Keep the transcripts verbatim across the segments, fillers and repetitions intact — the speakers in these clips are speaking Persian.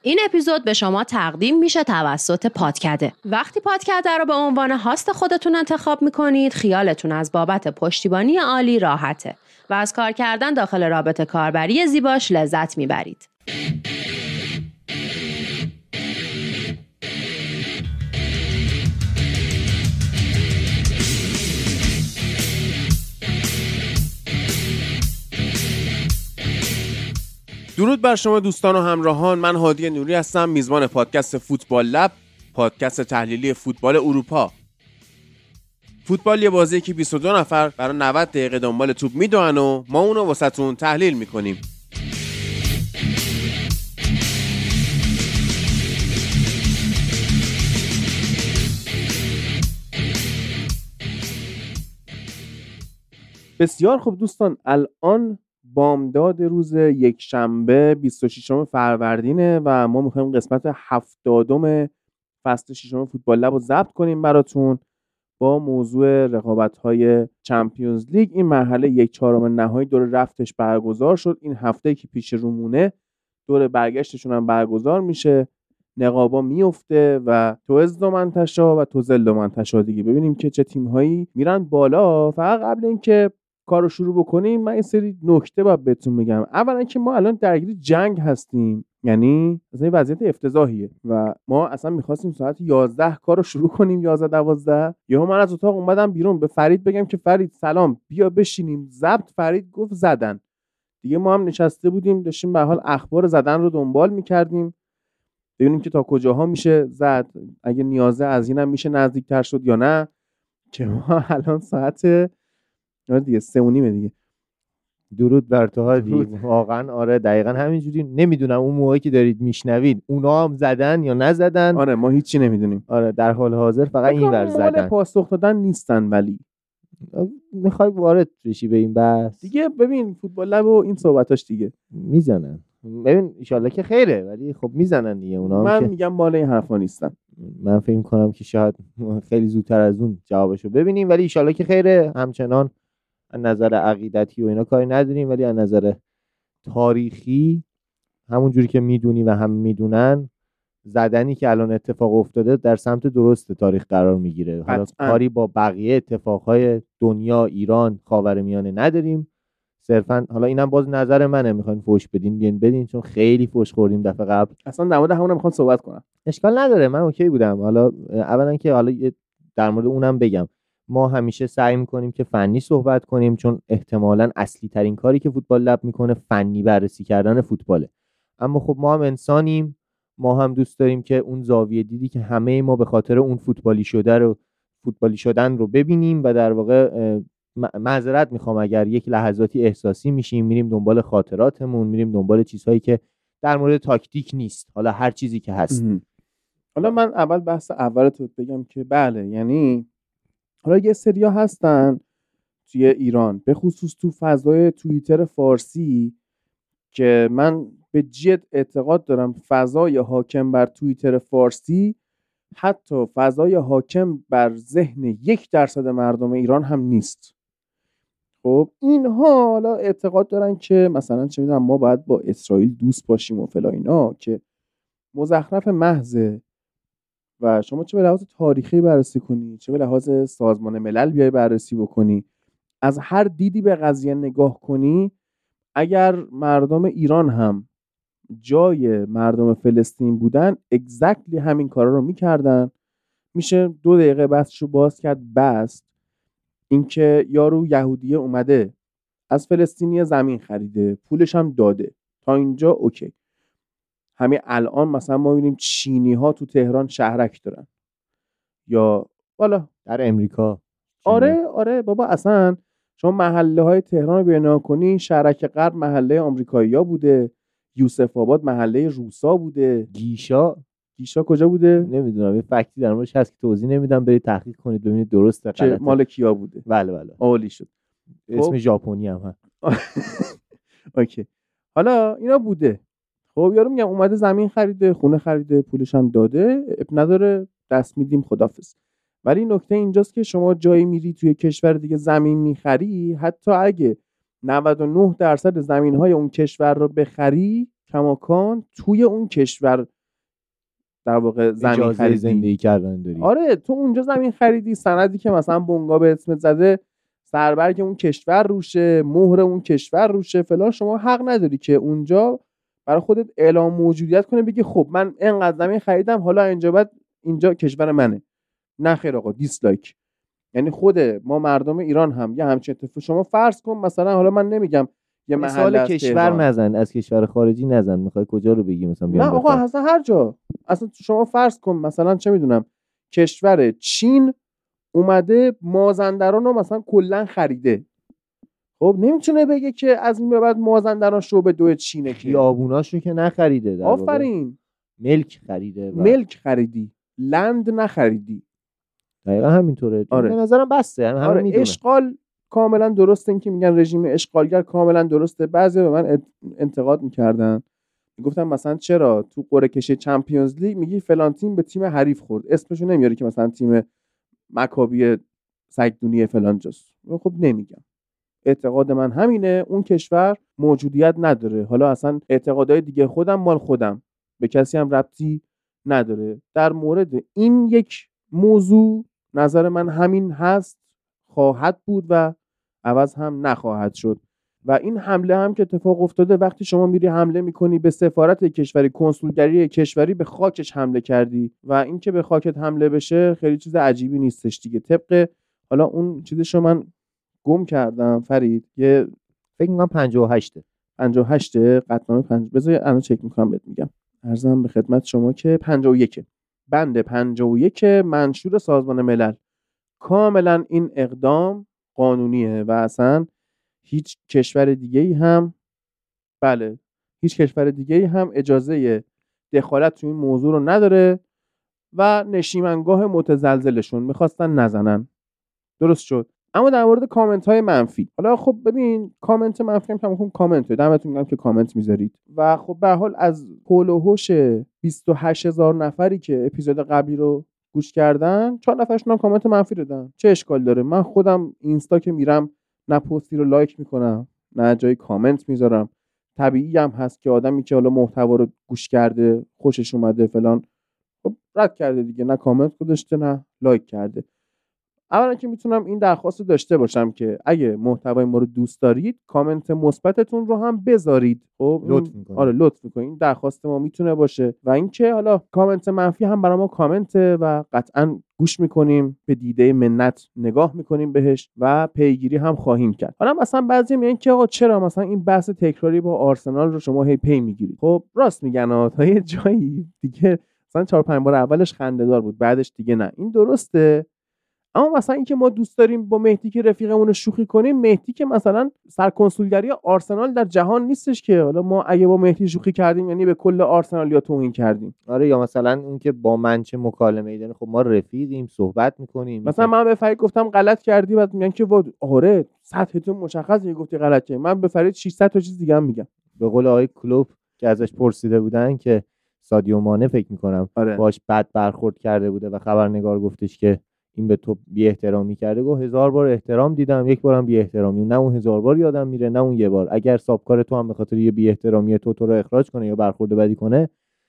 این اپیزود به شما تقدیم میشه توسط پادکده. وقتی پادکده رو به عنوان هاست خودتون انتخاب میکنید، خیالتون از بابت پشتیبانی عالی راحته و از کار کردن داخل رابطه کاربری زیباش لذت میبرید. درود بر شما دوستان و همراهان، من هادی نوری هستم، میزبان پادکست فوتبال لب، پادکست تحلیلی فوتبال اروپا. فوتبال یه بازیه که بیست و دو نفر برای نود دقیقه دنبال توپ میدوئن و ما اونو واسهتون تحلیل میکنیم. بسیار خوب دوستان، الان بامداد روز یک شنبه بیست و ششم فروردینه و ما میخوایم قسمت هفتادم فصل ششم فوتبال لب رو ضبط کنیم براتون با موضوع رقابت‌های چمپیونز لیگ. این مرحله یک چهارم نهایی دور رفتش برگزار شد. این هفته که پیش رومونه دور برگشتشون هم برگزار میشه، نقابا میفته و توزد و منتشا و توزل و منتشا دیگه. ببینیم که چه تیم‌هایی میرن بالا. فقط قبل اینکه کارو شروع بکنیم من این سری نکته باید بهتون میگم. اولا که ما الان درگیر جنگ هستیم، یعنی مثلا این وضعیت افتضاحیه و ما اصلا می‌خواستیم ساعت یازده کارو شروع کنیم، یازده دوازده. یهو من از اتاق اومدم بیرون به فرید بگم که فرید سلام بیا بشینیم ضبط. فرید گفت زدن. دیگه ما هم نشسته بودیم داشتیم به حال اخبار زدن رو دنبال می‌کردیم ببینیم که تا کجاها میشه زد، اگه نیازه از اینم میشه نزدیک‌تر شد یا نه. که ما الان ساعت آره دیگه سه و نیمه دیگه. درود بر تو هادی. واقعا آره دقیقاً همینجوری. نمیدونم اون موقعی که دارید میشنوید اونا هم زدن یا نزدن. آره ما هیچی نمیدونیم. آره در حال حاضر فقط این ور زدن. پاسخ دادن نیستن ولی میخوای وارد بشی به این بحث دیگه. ببین فوتبال لب و این صحبتاش دیگه میزنن. ببین ان شاءالله که خیره ولی خب میزنن دیگه اونا. من که میگم مال این حرفا نیستن. من فکر می‌کنم که شاید خیلی زودتر از اون جوابشو ببینیم ولی ان شاءالله که خیره. همچنان از نظر عقیدتی و اینا کاری نداریم ولی از نظر تاریخی همون جوری که میدونی و هم میدونن زدنی که الان اتفاق افتاده در سمت درست تاریخ قرار میگیره. حالا کاری با بقیه اتفاقهای دنیا، ایران، خاورمیانه نداریم. صرفا حالا اینم باز نظر منه، میخواین فوش بدین بیان بدین چون خیلی فوش خوردیم دفعه قبل. اصلا در مورد همونم میخوام صحبت کنم. اشکال نداره، من اوکی بودم. حالا اولا که حالا در مورد اونم بگم ما همیشه سعی میکنیم که فنی صحبت کنیم چون احتمالاً اصلی ترین کاری که فوتبال لب میکنه فنی بررسی کردن فوتباله. اما خب ما هم انسانیم، ما هم دوست داریم که اون زاویه دیدی که همه ما به خاطر اون فوتبالی شده رو فوتبالی شدن رو ببینیم و در واقع معذرت میخوام اگر یک لحظاتی احساسی میشیم، میریم دنبال خاطراتمون، میریم دنبال چیزهایی که در مورد تاکتیک نیست، حالا هر چیزی که هست. حالا من اول بحث اول تو بگم که بله، یعنی حالا یه سریا هستن توی ایران به خصوص تو فضای توییتر فارسی که من به جد اعتقاد دارم فضای حاکم بر توییتر فارسی حتی فضای حاکم بر ذهن یک درصد مردم ایران هم نیست. خب اینها حالا اعتقاد دارن که مثلا چه میدونم ما باید با اسرائیل دوست باشیم و فلا اینا که مزخرف محضه و شما چه به لحاظ تاریخی بررسی کنی چه به لحاظ سازمان ملل بیای بررسی بکنی، از هر دیدی به قضیه نگاه کنی، اگر مردم ایران هم جای مردم فلسطین بودن اگزکتلی همین کارا رو میکردن. میشه دو دقیقه بحثشو باز کرد. بست اینکه یارو یهودیه اومده از فلسطینی زمین خریده پولش هم داده، تا اینجا اوکی. همین الان مثلا ما می‌بینیم چینی ها تو تهران شهرک دارن یا بالا در امریکا. آره آره بابا، اصلا شما محله های تهران رو بنا کنی، شهرک غرب محله آمریکایی‌ها بوده، یوسف آباد محله روسا بوده، گیشا گیشا کجا بوده نمیدونم، یه فکتی در موردش هست که توضیح نمیدم، برید تحقیق کنید ببینید درسته غلطه که مال کیا بوده. بله بله عالی شد. اسم ژاپنی هم هست. اوکی حالا اینا بوده. خب یارو میگم اومده زمین خریده، خونه خریده، پولش هم داده، اب نداره، دست میدیم خدافظ. ولی نکته اینجاست که شما جایی میری توی کشور دیگه زمین میخری، حتی اگه نود و نه درصد زمین‌های اون کشور رو بخری کماکان توی اون کشور در واقع زمین خریدی، زندگی کردن داری. آره تو اونجا زمین خریدی، سندی که مثلا بونگا به اسمت زده، سربرگ اون کشور روشه، مهر اون کشور روشه فلان، شما حق نداری که اونجا برای خودت اعلام موجودیت کنه بگی خب من اینقدر زمین خریدم حالا اینجا بعد اینجا کشور منه. نه خیر آقا، دیسلایک. یعنی خود ما مردم ایران هم یه همچین اتفاق، شما فرض کن مثلا، حالا من نمیگم یه محل کشور نزن، از کشور خارجی نزن، میخوای کجا رو بگی مثلا؟ نه آقا اصلا هر جا، اصلا شما فرض کن مثلا چه میدونم کشور چین اومده مازندران رو مثلا کلا خریده، خب نمیتونه بگه که از این به بعد مازندران شعبه دو چینه، که خیابوناشو که نخریده، در واقع آفرین ملک خریده و... ملک خریدی، لند نخریدی. دقیقا همینطوره. آره. به نظرم بسته، همه آره. میدونه. اشغال کاملا درسته، این که میگن رژیم اشغالگر کاملا درسته. بعضی به من انتقاد میکردن، میگفتن مثلا چرا تو قرعه کشی چمپیونز لیگ میگی فلان تیم به تیم حریف خورد، اسمشو نمیاری که مثلا تیم مکابی سگدونی فلان جاست. خب نمیگم، اعتقاد من همینه، اون کشور موجودیت نداره. حالا اصلا اعتقادهای دیگه خودم مال خودم، به کسی هم ربطی نداره. در مورد این یک موضوع نظر من همین هست، خواهد بود و عوض هم نخواهد شد. و این حمله هم که اتفاق افتاده، وقتی شما میری حمله میکنی به سفارت کشوری، کنسولگری کشوری، به خاکش حمله کردی و این که به خاکت حمله بشه خیلی چیز عجیبی نیستش دیگه. طبق حالا اون چیزشو من گم کردم فرید، یه فکر میکنم پنجاه و هشت پنجاه و هشت قطعنامه پنج بذار الان چک میکنم بهت میگم. عرضم به خدمت شما که پنجاه و یک بند پنجاه و یک منشور سازمان ملل، کاملا این اقدام قانونیه و اصلا هیچ کشور دیگه‌ای هم بله هیچ کشور دیگه‌ای هم اجازه دخالت تو این موضوع رو نداره و نشیمنگاه متزلزلشون میخواستن نزنن. درست شد. اما در مورد کامنت های منفی، حالا خب ببین کامنت منفی هم کم کامنت دمتون گرم که کامنت میذارید و خب به هر حال از هول و هوش بیست و هشت هزار نفری که اپیزود قبلی رو گوش کردن، چهار نفرشون هم کامنت منفی دادن. چه اشکال داره؟ من خودم اینستا که میرم نه پستی رو لایک میکنم نه جای کامنت میذارم. طبیعی هم هست که آدمی که حالا محتوا رو گوش کرده خوشش اومده فلان، خب رد کرده دیگه، نه کامنت گذاشته نه لایک کرده. اولا که میتونم این درخواست داشته باشم که اگه محتوای ما رو دوست دارید کامنت مثبتتون رو هم بذارید. خب لطف میکنید. آره لطف میکنید. این درخواست ما میتونه باشه. و اینکه حالا کامنت منفی هم برای ما کامنته و قطعا گوش میکنیم، به دیده منت نگاه میکنیم بهش و پیگیری هم خواهیم کرد. حالا مثلا بعضی میگن که آقا چرا مثلا این بحث تکراری با آرسنال رو شما هی پی میگیرید؟ خب راست میگن، تا یه جایی دیگه مثلا چهار پنج بار اولش خنده‌دار بود، بعدش دیگه نه. این درسته. اما مثلا اینکه ما دوست داریم با مهدی که رفیقمون رو شوخی کنیم، مهدی که مثلا سرکنسولگری آرسنال در جهان نیستش که حالا ما اگه با مهدی شوخی کردیم یعنی به کل آرسنال یا توهین کردیم. آره، یا مثلا اون که با من چه مکالمه ایدن، خب ما رفیقیم صحبت میکنیم. مثلا من به فرید گفتم غلط کردی، بعد میگن که آره سطحتون مشخصه گفتی غلط کردی. من به فرید ششصد تا چیز دیگه هم میگم. به قول آقای کلوب که ازش پرسیده بودن که سادیو مانه فکر میکنم آره. باش بد برخورد کرده بوده و خبرنگار گفتش که این به تو بی احترامی کرده، گفت هزار بار احترام دیدم، یک بارم بی احترامی، نه اون هزار بار یادم میره نه اون یه بار. اگر سابکار تو هم به خاطر یه بی احترامی تو تو رو اخراج کنه یا برخورد بدی کنه،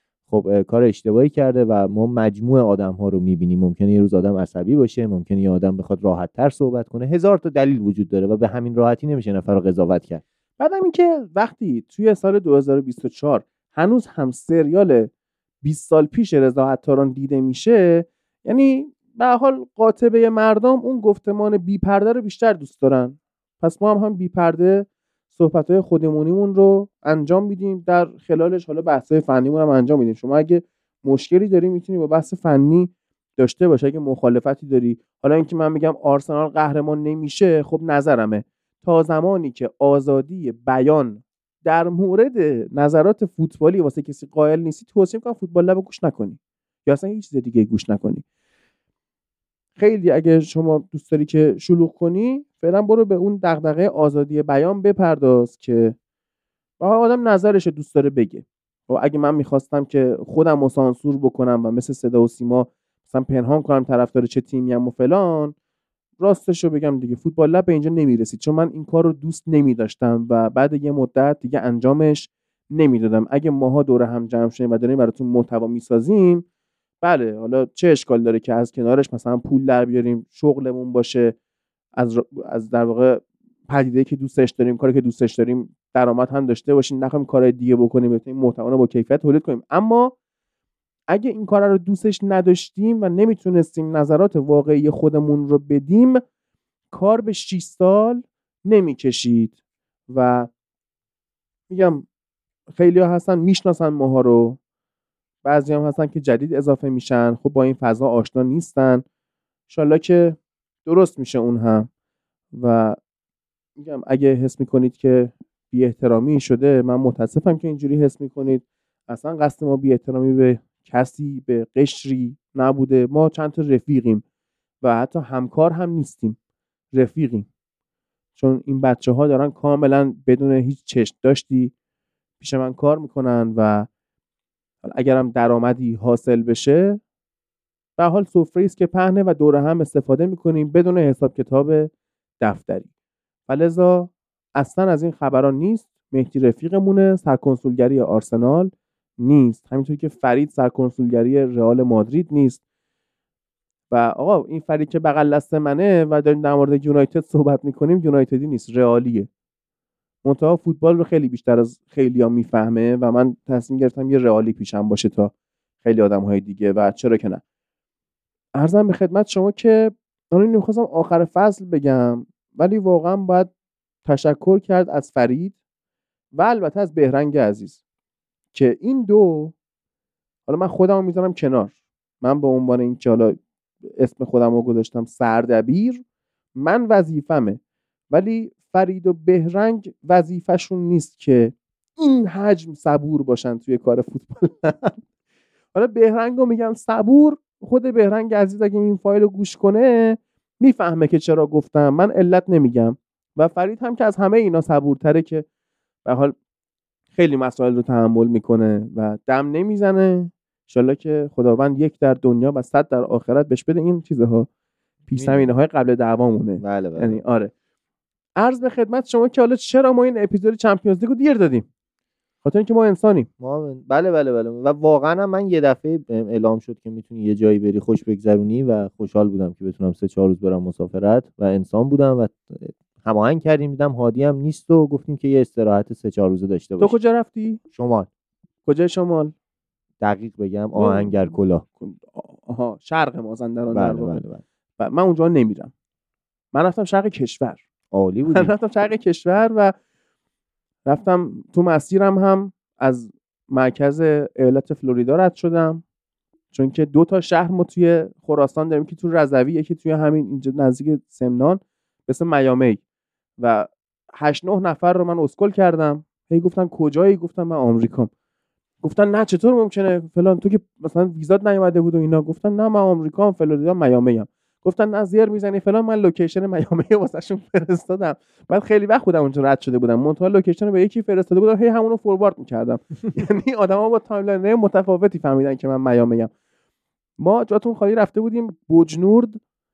خب کار اشتباهی کرده و ما مجموعه آدم ها رو میبینیم. ممکنه یه روز آدم عصبی باشه، ممکنه یه آدم بخواد راحت تر صحبت کنه، هزار تا دلیل وجود داره و به همین راحتی نمیشه نفر رو قضاوت کرد. بعدم اینکه وقتی توی سال دو هزار و بیست و چهار هنوز هم سریال بیست سال پیش رضا عطاران دیده میشه، یعنی به هر حال قاطبه مردم اون گفتمان بی پرده رو بیشتر دوست دارن. پس ما هم هم بی پرده صحبت‌های خودمونیمون رو انجام میدیم، در خلالش حالا بحث‌های فنیمون هم انجام میدیم. شما اگه مشکلی داری میتونی با بحث فنی داشته باشه، اگه مخالفتی داری. حالا اینکه من میگم آرسنال قهرمان نمیشه، خب نظرمه. تا زمانی که آزادی بیان در مورد نظرات فوتبالی واسه کسی قائل نیستی، توصیه می‌کنم فوتبال لب گوش نکنی یا اصلا هیچ چیز دیگه گوش نکنی. خیلی اگه شما دوست داری که شلوغ کنی، فعلا برو به اون دغدغه آزادی بیان بپرداز که آدم نظرش دوست داره بگه. و اگه من میخواستم که خودم رو سانسور بکنم و مثل صدا و سیما مثلا پنهان کنم طرفدار چه تیمی ام و فلان، راستش رو بگم دیگه فوتبال لب به اینجا نمیرسید، چون من این کار رو دوست نمی داشتم و بعد یه مدت دیگه انجامش نمیدادم. اگه ماها دور هم جمع شدیم و داریم براتون محتوا میسازیم، بله حالا چه اشکال داره که از کنارش مثلا پول در بیاریم، شغلمون باشه، از از در واقع پدیده که دوستش داریم، کاری که دوستش داریم درآمد هم داشته باشیم، نخوایم کارهای دیگه بکنیم، بتونیم محتوا رو با کیفیت تولید کنیم. اما اگه این کار رو دوستش نداشتیم و نمیتونستیم نظرات واقعی خودمون رو بدیم، کار به شش سال نمیکشید. و میگم خیلی ها هستن میشناسن ماها رو، بعضی هم هستن که جدید اضافه میشن، خب با این فضا آشنا نیستن، انشالله که درست میشه اون هم. و میگم اگه حس میکنید که بی احترامی شده، من متاسفم که اینجوری حس میکنید. اصلا قصد ما بی احترامی به کسی، به قشری نبوده. ما چند تا رفیقیم و حتی همکار هم نیستیم، رفیقیم. چون این بچه ها دارن کاملا بدون هیچ چشم داشتی پیش من کار میکنن و اگرم درآمدی حاصل بشه، به حال سفره است که پهنه و دور هم استفاده میکنیم بدون حساب کتاب دفتری. فلذا اصلا از این خبران نیست. مهدی رفیقمونه، سرکنسولگری آرسنال نیست، همینطوری که فرید سرکنسولگری رئال مادرید نیست. و آقا این فرید که بغل دست منه و داریم در مورد یونایتد صحبت میکنیم، یونایتدی نیست، رئالیه. منتها فوتبال رو خیلی بیشتر از خیلی‌ها میفهمه و من تصمیم گرفتم یه رئالی پیشم باشه تا خیلی آدم‌های دیگه، و چرا که نه. عرضم به خدمت شما که من نمی‌خواستم آخر فصل بگم، ولی واقعا باید تشکر کرد از فرید و البته از بهرنگ عزیز که این دو، حالا من خودم رو میذارم کنار، من به عنوان این که حالا اسم خودم رو گذاشتم سردبیر، من وظیفمه، ولی فرید و بهرنگ وظیفه‌شون نیست که این حجم صبور باشن توی کار فوتبال. حالا بهرنگ رو میگم صبور، خود بهرنگ عزیز اگه این فایل رو گوش کنه میفهمه که چرا گفتم، من علت نمیگم. و فرید هم که از همه اینا صبورتره، که به حال خیلی مسائل رو تحمل میکنه و دم نمیزنه. انشالله که خداوند یک در دنیا و صد در آخرت بهش بده. این چیزها پیش زمینه های قبل دعوامونه. بله بله. یعنی آره. عرض به خدمت شما که حالا چرا ما این اپیزود چمپیونز لیگ رو دیر دادیم؟ خاطر اینکه ما انسانیم. ما بله بله بله. و واقعا من یه دفعه اعلام شد که میتونی یه جایی بری خوش بگذرونی و خوشحال بودم که بتونم سه چهار روز برم مسافرت و انسان بودم و هماهنگ کردیم. دیدم هادی هم نیست و گفتیم که یه استراحت سه چهار روزه داشته باشیم. تو کجا رفتی؟ شمال. کجای شمال؟ دقیق بگم آهنگرکلاه. آها، شرق مازندران. بله در واقع. بله بله. من اونجا نمیرم. من رفتم شرق کشور. عالی بود. من رفتم شرق کشور و رفتم تو مسیرم هم از مرکز ایالت فلوریدا رد شدم، چون که دو تا شهر ما توی خراسان داریم که تو رضوی، یکی توی همین اینجا نزدیک سمنان به اسم میامی، و هشت نه نفر رو من اسکل کردم. هی گفتن کجایی؟ گفتم من آمریکام. گفتن نه چطور ممکنه فلان، تو که مثلا ویزات نیومده بود و اینا. گفتم نه من آمریکام، فلوریدا، میامی ام. گفتن نه زیر میزنی فلان. من لوکیشن میامی واسهشون فرستادم. بعد خیلی وقت بودم اونجا رد شده بودم، منتها لوکیشن رو به یکی فرستاده بودم، هی همون رو فوروارد می‌کردم. یعنی آدما با تایملاین متفاوتی فهمیدن که من میامی ام. ما جاتون خالی رفته بودیم بوجنورد،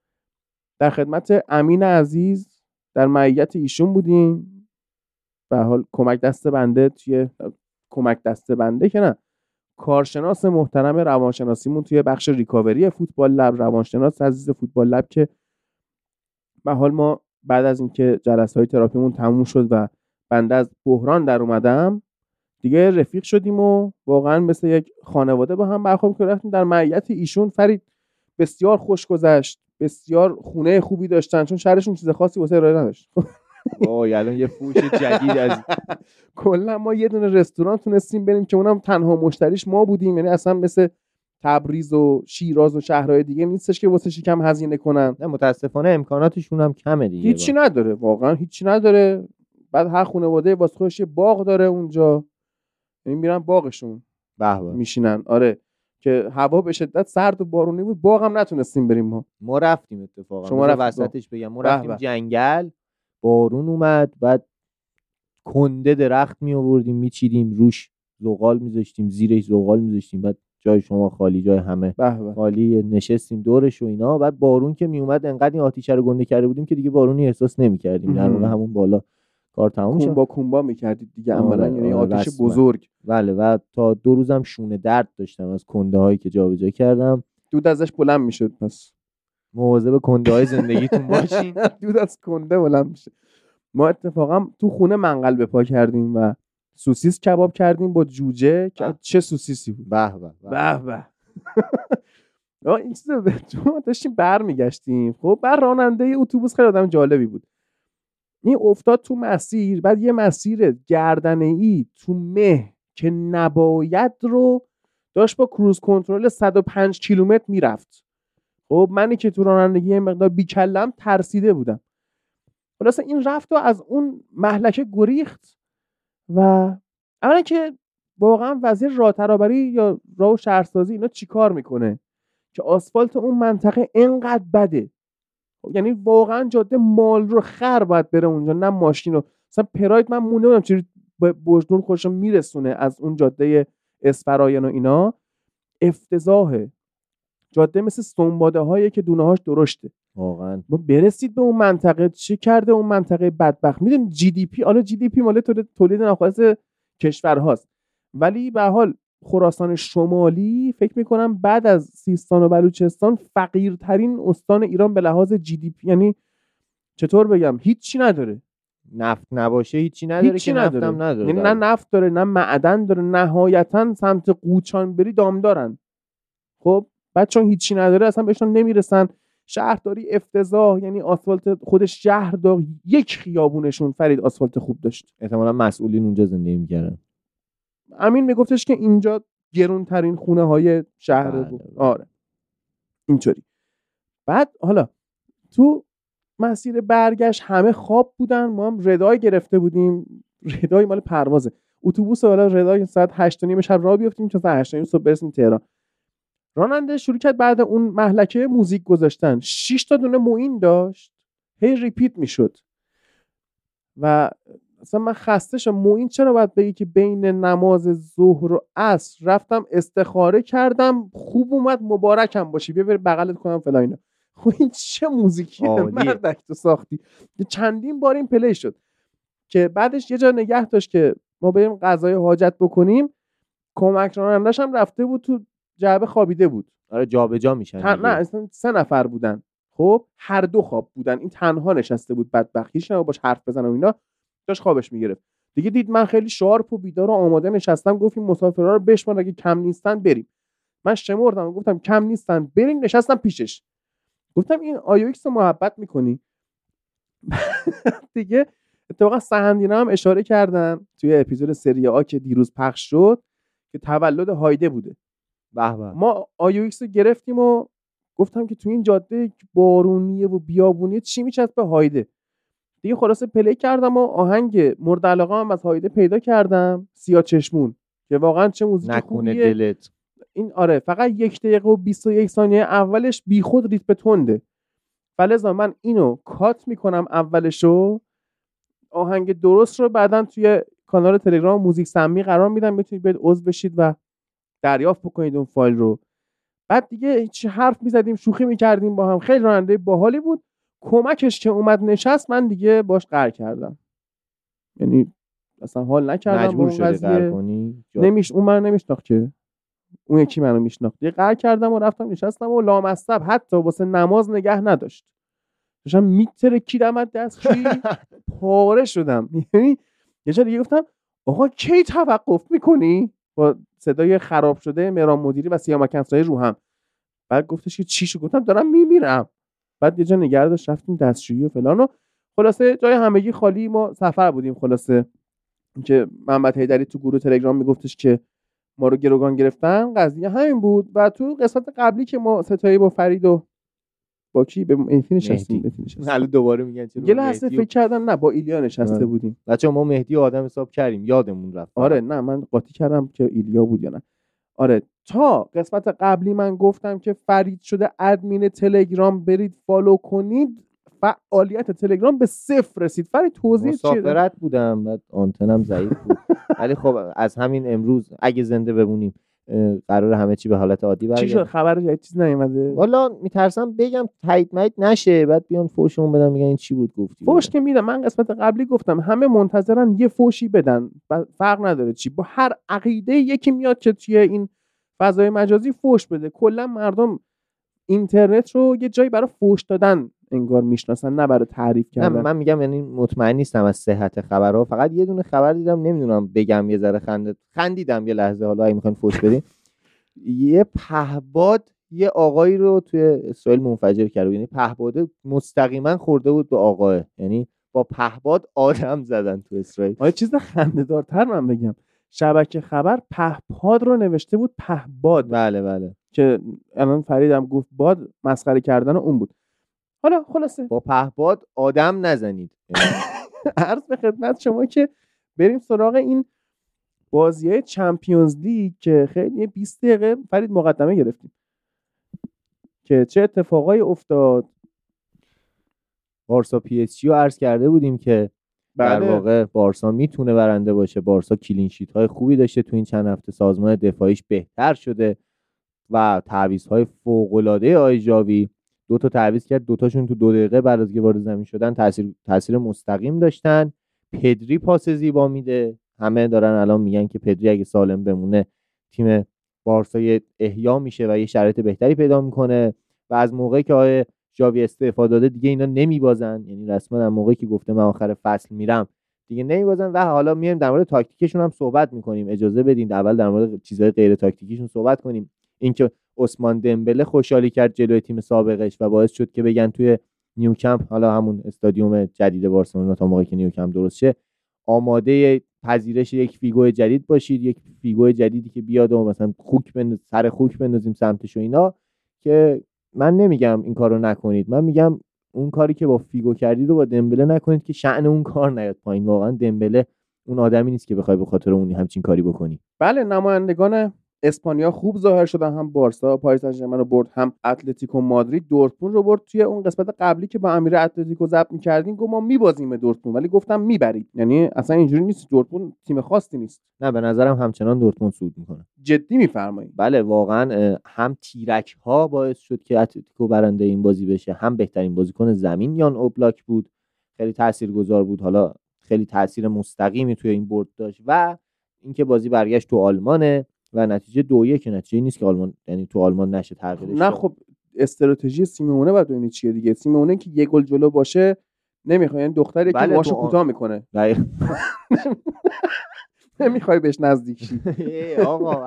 در خدمت امین عزیز در معیت ایشون بودیم. به حال کمک دست بنده توی کمک دست بنده که نه کارشناس محترم روانشناسیمون توی بخش ریکاوری فوتبال لب، روانشناس عزیز فوتبال لب، که به حال ما بعد از اینکه جلسه‌های تراپیمون تموم شد و بنده از بحران در اومدم دیگه رفیق شدیم و واقعا مثل یک خانواده با هم برخورد کردیم در معیت ایشون. فرید بسیار خوش گذشت، بسیار خونه خوبی داشتن، چون شهرشون چیز خاصی واسه ارائه نداشت. وای الان یه فوش جدید از کلا ما یه دونه رستوران تونستیم بریم که اونم تنها مشتریش ما بودیم. یعنی اصلا مثل تبریز و شیراز و شهرهای دیگه نیستش که واسه شکم هزینه کنن. نه متاسفانه امکاناتشون هم کمه دیگه. هیچی با. نداره، واقعا هیچی نداره. بعد هر خانواده واسه خودش یه باغ داره اونجا، یعنی میرن باغشون به به میشینن. آره که هوا به شدت سرد و بارونی بود، باغ هم نتونستیم بریم. ما ما رفتیم اتفاقا، شما رفت وسطش بگم ما رفتیم جنگل، بارون اومد، بعد کنده درخت می آوردیم میچیدیم روش، زغال میذاشتیم زیرش، زغال میذاشتیم، بعد جای شما خالی، جای همه بحبه. خالی، نشستیم دورش و اینا. بعد بارون که می اومد انقدر این آتیشه رو گنده کرده بودیم که دیگه بارونی احساس نمی‌کردیم، در واقع همون بالا کار تموم شد. کومبا کومبا میکردید دیگه عملا، آره، یعنی آره، آتش رسما. بزرگ. بله و تا دو روزم شونه درد داشتم از کنده هایی که جابجا کردم. دود ازش بلند میشد، پس مواظب کنده های زندگیتون باشین. دود از کنده بلند میشه. ما اتفاقا تو خونه منقل به پا کردیم و سوسیس کباب کردیم با جوجه که چه سوسیسی بود. به به به به. آ این چیزا تو داشتیم برمیگشتیم. خب بر راننده اتوبوس خیلی آدم جالبی بود. این افتاد تو مسیر، بعد یه مسیر گردنه‌ای تو مه که نباید رو داشت با کروز کنترل صد و پنج کیلومتر میرفت. خب منی که تو رانندگی یه مقدار بیکلم ترسیده بودم. خلاصه این رفت و از اون مهلکه گریخت و اولا که واقعا وزیر راه ترابری یا راه و شهرسازی اینا چیکار میکنه که آسفالت اون منطقه اینقدر بده؟ یعنی واقعا جاده مال رو خر باید بره اونجا، نه ماشین رو. مثلا پراید من مونده بودم چجوری بجنور خودشو میرسونه از اون جاده اسفراین و اینا. افتضاحه. جاده مثل سنباده هایی که دونه هاش درشته. واقعا ما برسید به اون منطقه، چی کرده اون منطقه بدبخت؟ میدونی جی دی پی، حالا جی دی پی مال تولید ناخالص کشورهاست، ولی به حال خراسان شمالی فکر میکنم بعد از سیستان و بلوچستان فقیرترین استان ایران به لحاظ جی دی پی، یعنی چطور بگم، هیچی نداره. نفت نباشه هیچی نداره، هیچی که نداره. نفتم نداره. یعنی نه نفت داره نه معدن داره، نهایتا سمت قوچان بری دام دارن. خب بعد چون هیچی نداره اصلا بهشون نمیرسن. شهرداری افتضاح، یعنی آسفالت خودش شهر دار، یک خیابونشون فرید آسفالت خوب داشت. احتمالاً مسئولین اونجا زندگی میکردن. امین میگفتش که اینجا گرونترین خونه های شهر بود. آره اینطوری. بعد حالا تو مسیر برگشت همه خواب بودن، ما هم ردای گرفته بودیم. ردای مال پروازه اتوبوس، حالا ردای ساعت هشت و نیم شب راه بیافتیم تا ساعت هشت و نیم صبح برسیم تهران. راننده شروع کرد بعد اون مهلکه موزیک گذاشتن، شش تا دونه موین داشت، هی ریپیت میشد و اصلا من خسته شدم. موین چرا باید بگی که بین نماز ظهر و عصر رفتم استخاره کردم خوب اومد مبارکم باشی بیا بری بغلت کنم فلان اینا. خب این چه موزیکیه مردک تو ساختی؟ چندین بار این پلی شد که بعدش یه جا نگه داشت که ما بریم غذای حاجت بکنیم. کمک راننده‌ش هم رفته بود تو جعبه خوابیده بود. آره جابجا میشن تن... نه اصلا سه نفر بودن. خب هر دو خواب بودن، این تنها نشسته بود بدبخت، هیچ نبا باش حرف بزنه و اینا، داشت خوابش میگرفت دیگه. دید من خیلی شارپ و بیدار و آماده نشستم، گفتیم مسافرها رو بشمار اگه کم نیستن بریم. من شمردم و گفتم کم نیستن بریم، نشستم پیشش. گفتم این آی او ایکس رو محبت میکنی؟ دیگه اتفاقا سهندینا هم اشاره کردن توی اپیزود سری آ که دیروز پخش شد که تولد هایده بوده. به به. ما آی او ایکس رو گرفتیم و گفتم که تو این جاده بارونیه و بیابونیه چی میچسبه هایده. دیگه خلاصه پلی کردم و آهنگ مورد علاقه هم از هایده پیدا کردم، سیاه چشمون، که واقعا چه موزیک خوبیه. دلت. این آره فقط یک دقیقه و بیست و یک ثانیه اولش بیخود ریتم تنده، فلذا من اینو کات میکنم اولشو، آهنگ درست رو بعدن توی کانال تلگرام موزیک سمی قرار میدم، میتونید برید عضو بشید و دریافت بکنید اون فایل رو. بعد دیگه چه حرف میزدیم شوخی میکردیم با هم، خیلی راننده باحالی بود. کمکش که اومد نشست من دیگه باش قهر کردم، یعنی اصلا حال نکردم مجبور شدی قهر کنی. نمیش اون من نمیشناخت که اون یکی منو میشناخت. دیگه قهر کردم و رفتم نشستم و لامصب حتی واسه نماز نگه نداشت، داشتم میترکیدم از دستشویی پاره شدم. یعنی یه جا دیگه گفتم آقا کی توقف میکنی؟ با صدای خراب شده مهران مدیری و سیامک انصاری رو هم. بعد گفتش که چی شو؟ گفتم دارم میمیرم. بعد یه جا نگه داشت رفتیم دستشویی و فلان و خلاصه جای همگی خالی. ما سفر بودیم خلاصه که محمد حیدری تو گروه تلگرام میگفتش که ما رو گروگان گرفتن، قضیه همین بود. و تو قسمت قبلی که ما ستایی با فرید و با کی به مهدی نشستیم، حالا دوباره میگن چرا یه لحظه فکر کردم نه با ایلیا نشسته بودیم. بچه‌ها ما مهدی آدم حساب کردیم یادمون رفت. آره نه من قاطی کردم که ایلیا بود یا نه. آره تا قسمت قبلی من گفتم که فرید شده ادمین تلگرام برید فالو کنید، فعالیت تلگرام به صفر رسید. فرید توضیح چیه؟ مسافرت بودم بعد آنتنم ضعیف بود. ولی خب از همین امروز اگه زنده بمونیم قرار همه چی به حالت عادی برگرده. چی شد خبر جدید چیز نیومده؟ والا میترسم بگم تایید مایید نشه بعد بیان فوشمون بدن میگن این چی بود گفتی. فوش که میدم، من قسمت قبلی گفتم همه منتظرن یه فوشی بدن، فرق نداره چی، با هر عقیده یکی میاد که توی این فضای مجازی فوش بده. کلا مردم اینترنت رو یه جایی برای فوش دادن انگار میشناسن، نه برای تعریف کردن. نه من میگم یعنی مطمئن نیستم از صحت خبرها، فقط یه دونه خبر دیدم نمیدونم بگم، یه ذره خنده خندیدم یه لحظه، حالا اگه میخواین فوش بدین. یه پهباد یه آقایی رو توی اسرائیل منفجر کرده، یعنی پهباد مستقیما خورده بود به آقاه، یعنی با پهباد آدم زدن تو اسرائیل. آره چیز خنده‌دارتر من بگم، شبکه خبر پهپاد رو نوشته بود پهباد. بله بله که الان فریدم گفت باد، مسخره کردن اون بود. حالا خلاصه با پهباد آدم نزنید. عرض به خدمت شما که بریم سراغ این بازی‌های چمپیونز لیگ که خیلی بیست دقیقه فرید مقدمه گرفتیم که چه اتفاقایی افتاد. بارسا پی اس جی رو عرض کرده بودیم که بله. در واقع بارسا میتونه برنده باشه. بارسا کلین شیت های خوبی داشته تو این چند هفته، سازمان دفاعیش بهتر شده و تعویض‌های فوق‌العاده آی جاوی دو تا تعویض کرد، دو تاشون تو دو دقیقه بعد از اینکه وارد زمین شدن تاثیر تاثیر مستقیم داشتن. پدری پاس زیبا میده، همه دارن الان میگن که پدری اگه سالم بمونه تیم بارسا احیا میشه و یه شرایط بهتری پیدا میکنه و از موقعی که آقای جاوی استعفا داده دیگه اینا نمیبازن، یعنی رسما از موقعی که گفته من آخر فصل میرم دیگه نمیبازن. و حالا میایم در مورد تاکتیکشون هم صحبت میکنیم، اجازه بدین اول در مورد چیزهای غیر تاکتیکیشون صحبت کنیم. اینکه عثمان دمبله خوشحالی کرد جلوی تیم سابقش و باعث شد که بگن توی نیوکمپ، حالا همون استادیوم جدید بارسلونا تا موقعی که نیوکمپ درست شه، آماده پذیرش یک فیگو جدید باشید، یک فیگو جدیدی که بیاد و مثلا خوک بند سر خوک بندازیم سمتش و اینا. که من نمیگم این کارو نکنید، من میگم اون کاری که با فیگو کردید رو با دمبله نکنید که شأن اون کار نیاد پایین. واقعا دمبله اون آدمی نیست که بخوای به خاطر اون همچین کاری بکنی. بله نمایندگان اسپانیا خوب ظاهر شدن، هم بارسا پاریس سن ژرمن رو برد، هم اتلتیکو مادرید دورتموند رو برد. توی اون قسمت قبلی که با امیر اتلتیکو ضبط می‌کردیم گفت ما می‌بازیم دورتموند، ولی گفتم میبرید، یعنی اصلا اینجوری نیست، دورتموند تیم خاصی نیست. نه به نظرم همچنان دورتموند صعود میکنه. جدی میفرمایید؟ بله واقعا هم تیرک ها باعث شد که اتلتیکو برنده این بازی بشه، هم بهترین بازیکن زمین یان اوبلاک بود، خیلی تاثیرگذار بود، حالا خیلی تاثیر مستقیمی توی این برد داشت. و اینکه بازی برگشت تو آلمانه و نتیجه دو یک، نتیجه نیست که آلمان یعنی تو آلمان نشه تغییرش. نه خب استراتژی سیمونه بعد ببینید چیه دیگه. سیمونه که یه گل جلو باشه نمیخواد، یعنی دختری بله که واشو آن... کوتاه میکنه نمیخوای بهش نزدیک شی آقا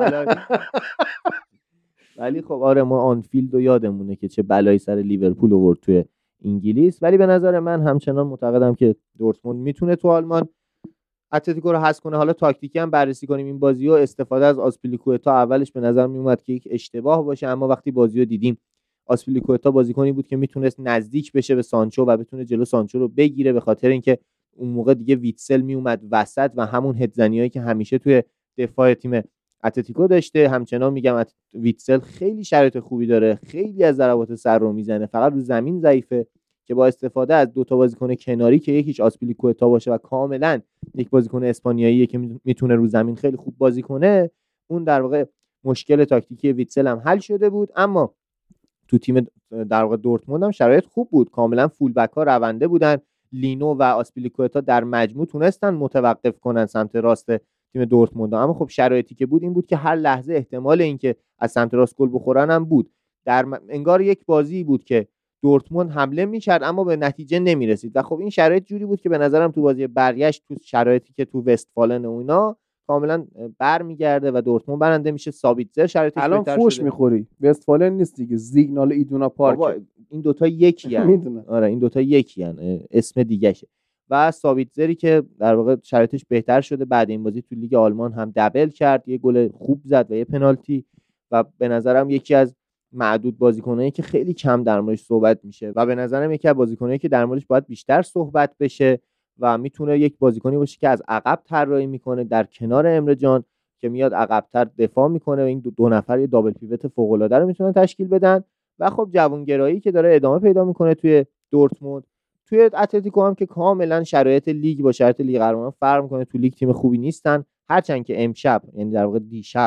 ولی خب آره ما آنفیلد رو یادمونه که چه بلایی سر لیورپول آورد توی انگلیس. ولی به نظر من همچنان معتقدم که دورتموند میتونه تو آلمان اتلتیکو رو حذف کنه. حالا تاکتیکی هم بررسی کنیم این بازیو. استفاده از آسپیلیکوئتا اولش به نظر می اومد که یک اشتباه باشه، اما وقتی بازیو دیدیم آسپیلیکوئتا بازیکنی بود که میتونست نزدیک بشه به سانچو و بتونه جلو سانچو رو بگیره، به خاطر اینکه اون موقع دیگه ویتسل می اومد وسط و همون هدزنیایی که همیشه توی دفاع تیم اتلتیکو داشته. همچنان میگم ویتسل خیلی شرایط خوبی داره، خیلی از ضربات سر رو میزنه، فقط رو زمین ضعیفه که با استفاده از دو تا بازیکن کناری که یکیش آسپیلیکوئتا باشه و کاملا یک بازیکن اسپانیایی که میتونه رو زمین خیلی خوب بازی کنه، اون در واقع مشکل تاکتیکی ویتسل هم حل شده بود. اما تو تیم در واقع دورتموند هم شرایط خوب بود، کاملا فول بک ها رونده بودن، لینو و آسپیلیکوئتا در مجموع تونستن متوقف کنن سمت راست تیم دورتموند. اما خب شرایطی که بود این بود که هر لحظه احتمال اینکه از سمت راست گل بخورن هم بود. در م... انگار یک بازی بود که دورتموند حمله می‌کرد اما به نتیجه نمی‌رسید و خب این شرایط جوری بود که به نظرم تو بازی برگشت تو شرایطی که تو وستفالن و اینا کاملا برمیگرده و دورتموند برنده میشه. سابیتزر شرایطش الان فوش میخوری، وستفالن نیست دیگه، زیگنال ایدونا پارک. این دوتا یکی ان میدونم. آره این دوتا یکی ان، اسم دیگه‌شه. و سابیتزری که در واقع شرایطش بهتر شده بعد این بازی تو لیگ آلمان هم دبل کرد، یه گل خوب زد و یه پنالتی و به نظرم یکی از معدود بازیکنایی که خیلی کم در موردش صحبت میشه و به نظرم یکی از بازیکنایی که در موردش باید بیشتر صحبت بشه و میتونه یک بازیکنی باشه که از عقب طراحی میکنه در کنار امره جان که میاد عقب‌تر دفاع میکنه و این دو, دو نفر یه دابل پیوت فوق العاده رو میتونن تشکیل بدن. و خب جوانگرایی که داره ادامه پیدا میکنه توی دورتموند. توی اتلتیکو هم که کاملا شرایط لیگ با شرایط لیگ قهرمانان فرق میکنه، تو لیگ تیم خوبی نیستن، هرچند که امشب یعنی در واقع دیشب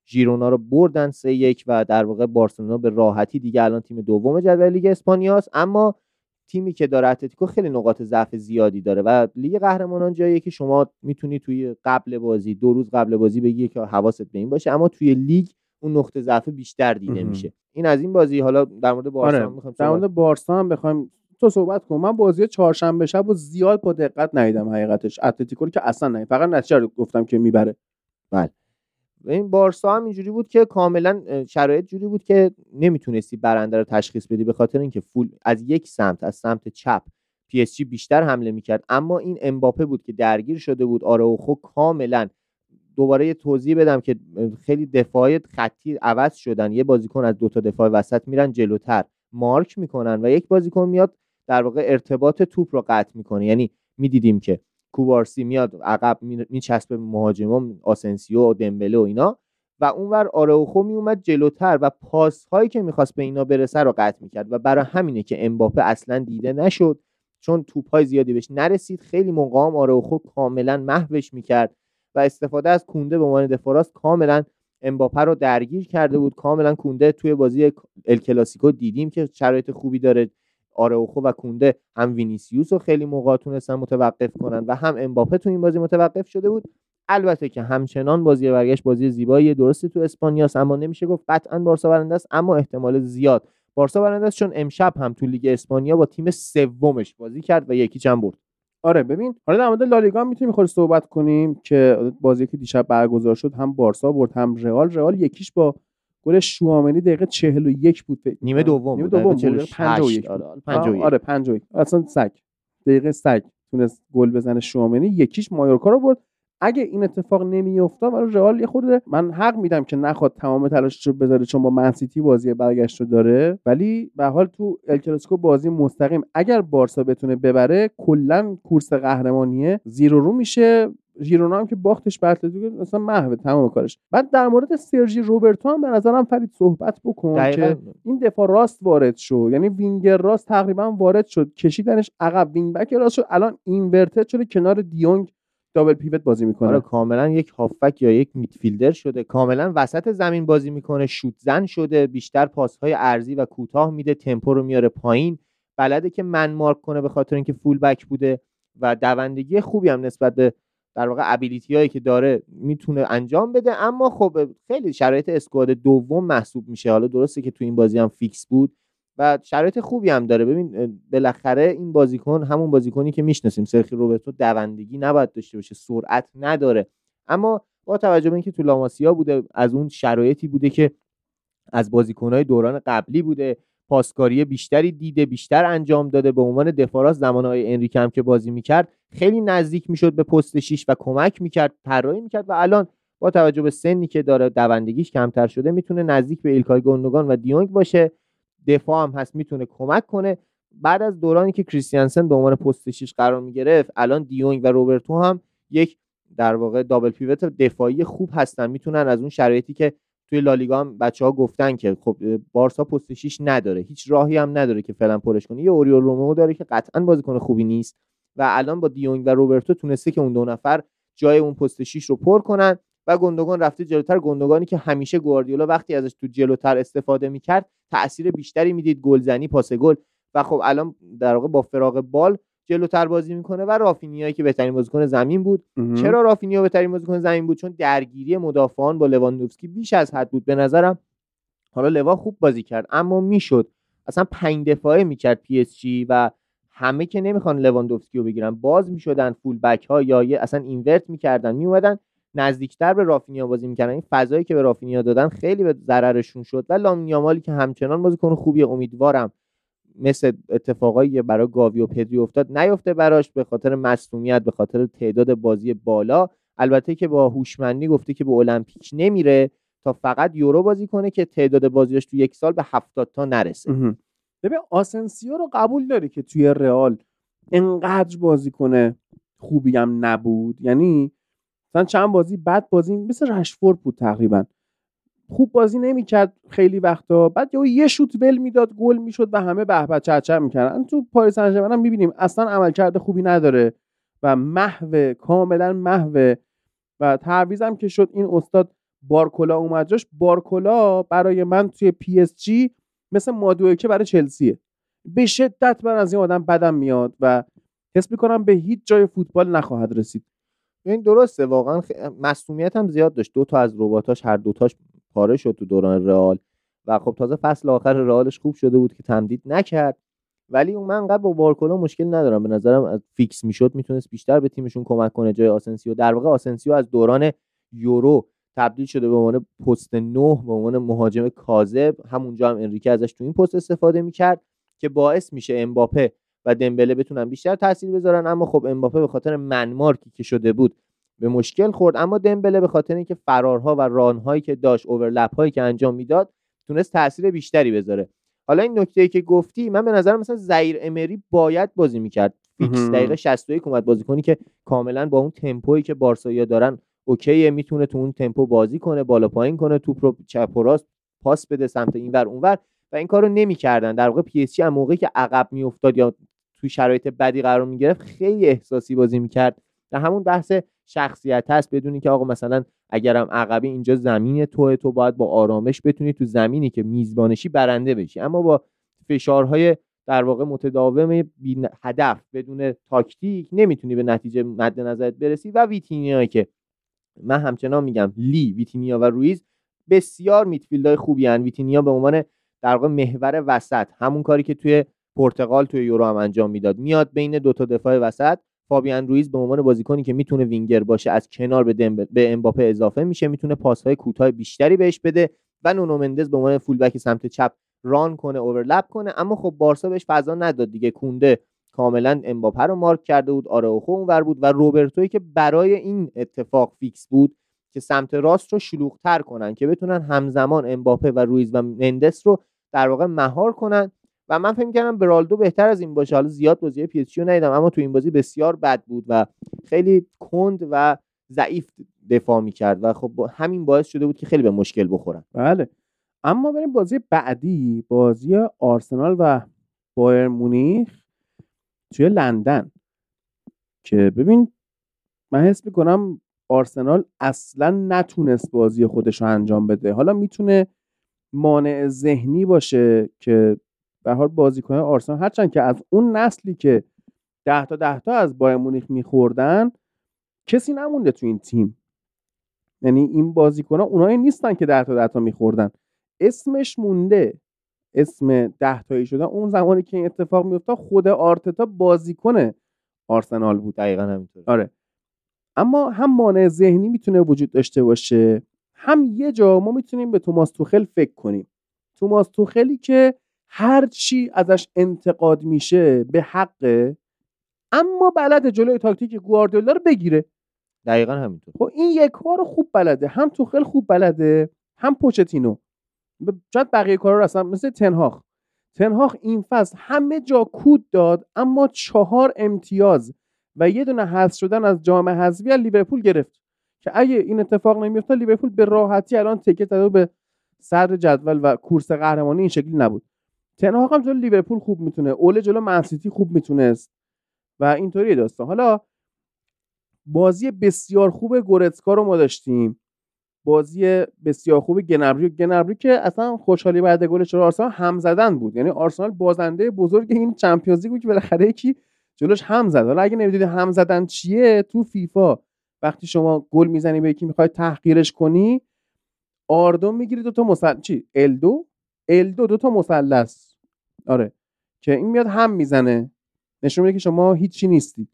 ژیرونا رو بردن سه یک و در واقع بارسلونا به راحتی دیگه الان تیم دوم جدول لیگ اسپانیاست. اما تیمی که داره اتلتیکو خیلی نقاط ضعف زیادی داره و لیگ قهرمانان جاییه که شما میتونی توی قبل بازی دو روز قبل بازی بگی که حواست به این باشه، اما توی لیگ اون نقطه ضعف بیشتر دیده اه. میشه. این از این بازی. حالا در مورد بارسا آره. هم میخوایم در مورد بارسا هم بخوایم تو صحبت کنم. من بازی چهارشنبه شب رو زیاد با دقت ندیدم حقیقتش، اتلتیکو رو که اصلا نه، فقط نتیجه رو گفتم که میبره. بله. و این بارسا هم اینجوری بود که کاملا شرایط جوری بود که نمیتونستی برنده رو تشخیص بدی، به خاطر اینکه فول از یک سمت از سمت چپ پی اس جی بیشتر حمله میکرد، اما این امباپه بود که درگیر شده بود. آراوخو کاملا دوباره یه توضیح بدم که خیلی دفاعی خطی عوض شدن، یه بازیکن از دو تا دفاع وسط میرن جلوتر مارک میکنن و یک بازیکن میاد در واقع ارتباط توپ رو قطع میکنه. یعنی میدیدیم که کوبارسی میاد عقب میچسبه مهاجما آسنسیو و دمبله و اینا و اونور آراوخو میومد جلوتر و پاس هایی که میخواست به اینا برسه رو قطع میکرد و برای همینه که امباپه اصلا دیده نشد، چون توپ های زیادی بهش نرسید. خیلی مقام آراوخو کاملا محوش میکرد و استفاده از کونده به عنوان دفاع راست کاملا امباپه رو درگیر کرده بود. کاملا کونده توی بازی ال کلاسیکو دیدیم که شرایط خوبی داره. آراوخو و کونده هم وینیسیوس رو خیلی موقع تونستن متوقف کنن و هم امباپه تو این بازی متوقف شده بود. البته که همچنان بازی برگشت بازی زیبایی، درسته تو اسپانیاست اما نمیشه گفت قطعا بارسا برنده است، اما احتمال زیاد بارسا برنده است، چون امشب هم تو لیگ اسپانیا با تیم سومش بازی کرد و یکی چند برد. آره ببین، حالا در مورد لالیگا میتونیم خود صحبت کنیم که بازی که دیشب برگزار شد هم بارسا برد هم رئال. رئال یکیش با گل شوامنی دقیقه چهل و یک بود، نیمه دوم نیمه دوم بود پنجاه و یک. آره پنجاه و یک. آره پنجاه و یک اصلا سگ دقیقه سگ تونست گل بزنه شوامنی. یکیش مایورکا رو برد. اگه این اتفاق نمیافتاد ولی رئال یه خورده من حق میدم که نخواد تمام تلاشش رو بذاره چون با منسیتی بازی برگشت رو داره، ولی به حال تو ال کلاسیکو بازی مستقیم اگر بارسا بتونه ببره کلا کورس قهرمانیه زیرو رو میشه. ژیرونا هم که باختش به اتلتیکو اصلا محو تمام کارش. بعد در مورد سرژی روبرتو هم به نظرم فرید صحبت بکن دقیقا. که این دفاع راست وارد شد، یعنی وینگر راست تقریبا وارد شد، کشیدنش عقب، وینگ بک راست شد، الان اینورتد شده کنار دیونگ دابل پیوت بازی میکنه. آره کاملا یک هافبک یا یک میدفیلدر شده، کاملا وسط زمین بازی میکنه، شوت زن شده، بیشتر پاسهای عرضی و کوتاه میده، تمپو رو میاره پایین، بلده که من مارک کنه به خاطر اینکه فول بک بوده و دوندگی خوبی هم نسبت به در واقع ابیلیتی هایی که داره میتونه انجام بده. اما خب خیلی شرایط اسکواد دوم محسوب میشه. حالا درسته که تو این بازی هم فیکس بود و شرایط خوبی هم داره. ببین بالاخره این بازیکن همون بازیکنی که میشناسیم، سرخی روبرتو، دوندگی نباید داشته باشه، سرعت نداره، اما با توجه به اینکه تو لاماسیا بوده، از اون شرایطی بوده که از بازیکن‌های دوران قبلی بوده، پاسکاری بیشتری دیده، بیشتر انجام داده. به عنوان دفاع راست زمانهای انریکه هم که بازی میکرد خیلی نزدیک میشد به پست شیش و کمک میکرد، طراحی میکرد و الان با توجه به سنی که داره، دوندگیش کمتر شده، میتونه نزدیک به ایلکای گوندوگان و دیونگ باشه. دفاع هم هست، میتونه کمک کنه. بعد از دورانی که کریستیانسن به عنوان پست شیش قرار میگرفت، الان دیونگ و روبرتو هم یک در واقع دابل پیوت دفاعی خوب هستن، میتونن از اون شرایطی که توی لالیگا هم بچه‌ها گفتن که خب بارسا پست شیش نداره، هیچ راهی هم نداره که فعلا پرش کنه. یه اوریول رومئو داره که قطعاً بازیکن خوبی نیست و الان با دیونگ و روبرتو تونسته که اون دو نفر جای اون پست شیش رو پر کنن و گوندوگان رفته جلوتر. گوندوگانی که همیشه گواردیولا وقتی ازش تو جلوتر استفاده میکرد تأثیر بیشتری میدید، گلزنی، پاس گل، و خب الان در واقع با فراغ بال جلوتر بازی میکنه. و رافینیایی که بهترین بازیکن زمین بود. اه. چرا رافینیا بهترین بازیکن زمین بود؟ چون درگیری مدافعان با لواندوفسکی بیش از حد بود به نظرم. حالا لوا خوب بازی کرد اما میشد اصلا پنج دفاعه میکرد پی اس جی و همه که نمیخوان لواندوفسکی رو بگیرن باز میشدن فول بک ها یا یه اصلا اینورت میکردن، میومدن نزدیکتر به رافینیا بازی میکردن. این فضایی که به رافینیا دادن خیلی به ضررشون شد. و لامین یامالی که همچنان بازیکن خوبیه، امیدوارم مثل اتفاقایی برای گاوی و پدری افتاد نیفته براش، به خاطر مصونیت، به خاطر تعداد بازی بالا. البته که با هوشمندی گفته که به المپیک نمیره تا فقط یورو بازی کنه که تعداد بازیاش تو یک سال به هفتاد تا نرسه. ببین آسنسیو رو قبول داری که توی رئال انقدر بازی کنه خوبی هم نبود، یعنی مثلا چند بازی بعد بازی مثل رشفورد بود تقریبا، خوب بازی نمیکرد خیلی وقتا، بعد یه شوت ول میداد گل میشد و همه به به چرچر میکردن. تو پاریس سن ژرمن هم میبینیم اصلا عملکرد خوبی نداره و محو، کاملا محو. و تعویضم که شد این استاد بارکولا اومد جاش. بارکولا برای من توی پی اس جی مثل مادوئکه برای چلسیه. به شدت من از این آدم بدم میاد و حس می‌کنم به هیچ جای فوتبال نخواهد رسید. این درسته واقعا خ... مسئولیت هم زیاد داشت. دو تا از رباتاش هر دوتاش پاره شد تو دوران رئال و خب تازه فصل آخر رئالش خوب شده بود که تمدید نکرد. ولی اون من انقدر با بارکولا مشکل ندارم، به نظرم فیکس میشد میتونست بیشتر به تیمشون کمک کنه جای آسنسیو. در واقع آسنسیو از دوران یورو تبدیل شده به عنوان پست نه، به عنوان مهاجم کاذب. همونجا هم انریکه ازش تو این پست استفاده میکرد که باعث میشه امباپه و دمبله بتونن بیشتر تاثیر بذارن. اما خب امباپه به خاطر منمارکی که شده بود به مشکل خورد، اما دمبله به خاطر اینکه فرارها و رانهایی که داشت، اورلپ هایی که انجام میداد، تونست تاثیر بیشتری بذاره. حالا این نکته‌ای که گفتی، من به نظر مثلا زایر امری باید بازی میکرد فیکس. دقیقه شصت و یک اومد بازی کنی که کاملا با اون تمپویی که بارسایا دارن اوکیه، میتونه تو اون تمپو بازی کنه، بالا پایین کنه، توپ رو چپ و راست پاس بده سمت اینور اونور و این کارو نمیکردن. در واقع پی اس جی هم موقعی که عقب میافتاد یا تو شرایط بدی قرار میگرفت خیلی احساسی بازی میکرد. در همون بحث شخصیت هست، بدونی که آقا مثلا اگرم عقبی اینجا زمین توه، تو باید با آرامش بتونی تو زمینی که میزبانشی برنده بشی. اما با فشارهای در واقع متداوم بی هدف بدون تاکتیک نمیتونی به نتیجه مد نظرت برسی. و ویتینیایی که من همچنان میگم لی، ویتینیا و رویز بسیار میدفیلدهای خوبی ان. ویتینیا به عنوان در واقع محور وسط، همون کاری که توی پرتغال توی یورو هم انجام میداد، میاد بین دو تا دفاع وسط. فابیان رویز به عنوان بازیکنی که میتونه وینگر باشه، از کنار به به امباپه اضافه میشه، میتونه پاس‌های کوتاه بیشتری بهش بده و نونو مندز به عنوان فولبک سمت چپ ران کنه، اورلپ کنه. اما خب بارسا بهش فضا نداد دیگه. کونده کاملا امباپه رو مارک کرده بود، آراوخو اونور بود و روبرتویی که برای این اتفاق فیکس بود که سمت راست رو شلوغ‌تر کنن که بتونن همزمان امباپه و رویز و مندس رو در واقع مهار کنن. و من فکر می‌کردم برالدو بهتر از این باشه. حالا زیاد بازی پی اس جی رو ندیدم، اما تو این بازی بسیار بد بود و خیلی کند و ضعیف دفاع می‌کرد و خب همین باعث شده بود که خیلی به مشکل بخورن. بله. اما بریم بازی بعدی، بازی آرسنال و بایر مونیخ توی لندن، که ببین من حس می‌کنم آرسنال اصلا نتونست بازی خودش رو انجام بده. حالا میتونه مانع ذهنی باشه که به هر حال بازیکن آرسنال هرچند که از اون نسلی که ده تا ده تا از بایر مونیخ میخوردن کسی نمونده تو این تیم. یعنی این بازیکن‌ها اونایی نیستن که ده تا ده تا میخوردن، اسمش مونده، اسم ده تایی شدن. اون زمانی که این اتفاق میفته خود آرتتا بازیکن آرسنال بود. دقیقاً همینطوره. آره. اما هم مانع ذهنی میتونه وجود داشته باشه، هم یه جا ما میتونیم به توماس توخل فکر کنیم. توماس توخلی که هر چی ازش انتقاد میشه به حقه، اما بلده جلوی تاکتیک گواردیولا رو بگیره. دقیقاً همینطور. خب این یک کارو خوب بلده، هم توخل خوب بلده، هم پوچتینو. شاید بقیه کارا رو اصلا مثل تنهاخ. تنهاخ این فصل همه جا کود داد، اما چهار امتیاز و یه دونه حذف شدن از جام حذفی از لیورپول گرفت که اگه این اتفاق نمیافتاد لیورپول به راحتی الان تکه زده به صدر جدول و کورس قهرمانی این شکلی نبود. تنهاخ هم جلوی لیورپول خوب میتونه، اوله جلوی منسیتی خوب میتونست و اینطوری داستان. حالا بازی بسیار خوب گورتسکا رو ما داشتیم، بازی بسیار خوب گنبری گنبری که اصلا خوشحالی بعد گل چهار آرسنال هم زدن بود. یعنی آرسنال بازنده بزرگ این چمپیونز لیگ بود که بالاخره یکی جلوش هم زد. حالا اگه نمیدونید هم زدن چیه، تو فیفا وقتی شما گل میزنی به یکی میخوای تحقیرش کنی، آردو میگیری دو تا مثلث، چی ال دو ال دو دو تا مثلث، آره، که این میاد هم میزنه، نشون میده که شما هیچی نیستی.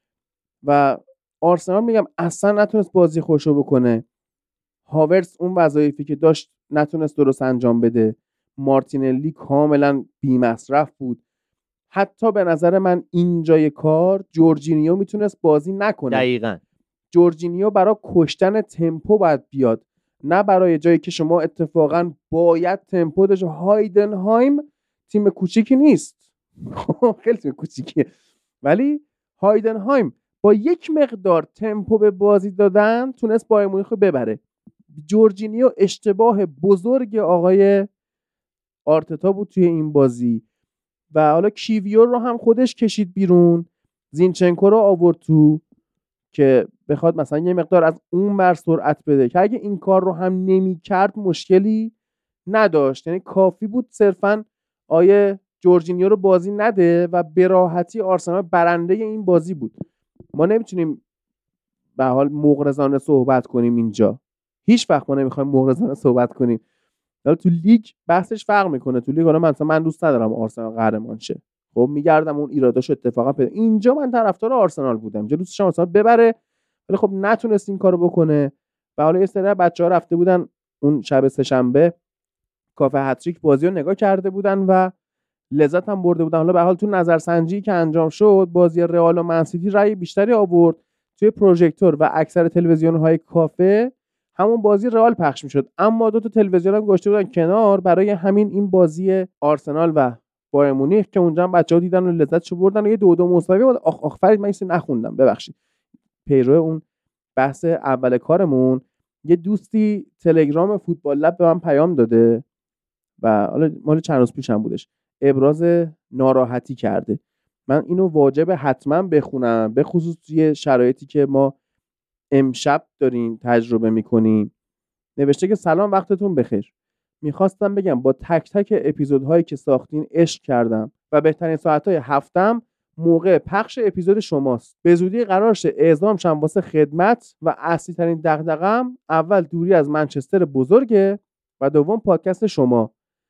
و آرسنال میگم اصلا نتونست بازی خوشو بکنه. هاورتس اون وظایفی که داشت نتونست درست انجام بده. مارتینلی کاملا بی‌مصرف بود. حتی به نظر من اینجای کار جورجینیو میتونست بازی نکنه. دقیقاً جورجینیو برای کشتن تمپو باید بیاد، نه برای جایی که شما اتفاقا باید تمپو داشت. هایدنهایم تیم کوچیکی نیست، خیلی تیم کوچیکیه، ولی هایدنهایم با یک مقدار تمپو به بازی دادن تونست بایر مونیخ رو ببره. جورجینیو اشتباه بزرگ آقای آرتتا بود توی این بازی و حالا کیویور رو هم خودش کشید بیرون، زینچنکو رو آورد تو که بخواد مثلا یه مقدار از اون ور سرعت بده که اگه این کار رو هم نمی‌کرد مشکلی نداشت. یعنی کافی بود صرفاً آیه جورجینیو رو بازی نده و به راحتی آرسنال برنده این بازی بود. ما نمیتونیم به حال مغرضانه صحبت کنیم اینجا، هیچ وقت ما نمیخوایم مغرضانه صحبت کنیم. حالا تو لیگ بحثش فرق میکنه. تو لیگ حالا مثلا من دوست ندارم آرسنال قهرمان شه، خب میگردم اون ایراداشو اتفاقا پیدا. اینجا من طرفدار آرسنال بودم، اینجا دوست داشتم آرسنال ببره، ولی خب نتونست این کارو بکنه. و حالا یه سری بچه‌ها رفته بودن اون شب سه‌شنبه کافه هتریک بازی رو نگاه کرده بودن و لذت هم برده بودن. حالا به حال تو نظرسنجی که انجام شد بازی رئال و منسیتی رأی بیشتری آورد توی پروژکتور و اکثر تلویزیون‌های کافه همون بازی رئال پخش می‌شد، اما دو تا تلویزیون هم گذاشته بودن کنار برای همین این بازی آرسنال و بایر مونیخ که اونجا هم بچه‌ها دیدن و لذتشو بردن و یه دو دو مساوی بود. آخ آخ فرید من اینو نخوندم ببخشید. پیرو اون بحث اول کارمون یه دوستی تلگرام فوتبال لب به من پیام داده و حالا مال چند روز پیشم بودش، ابراز ناراحتی کرده. من اینو واجب حتما بخونم، به خصوص توی شرایطی که ما امشب داریم تجربه میکنیم. نوشته که سلام وقتتون بخیر، میخواستم بگم با تک تک اپیزودهایی که ساختین عشق کردم و بهترین ساعتهای هفتم موقع پخش اپیزود شماست. به زودی قرار شه اعزام شم واسه خدمت و اصلی ترین دغدغه‌ام اول دوری از منچستر بزرگه و دوم پادکست شما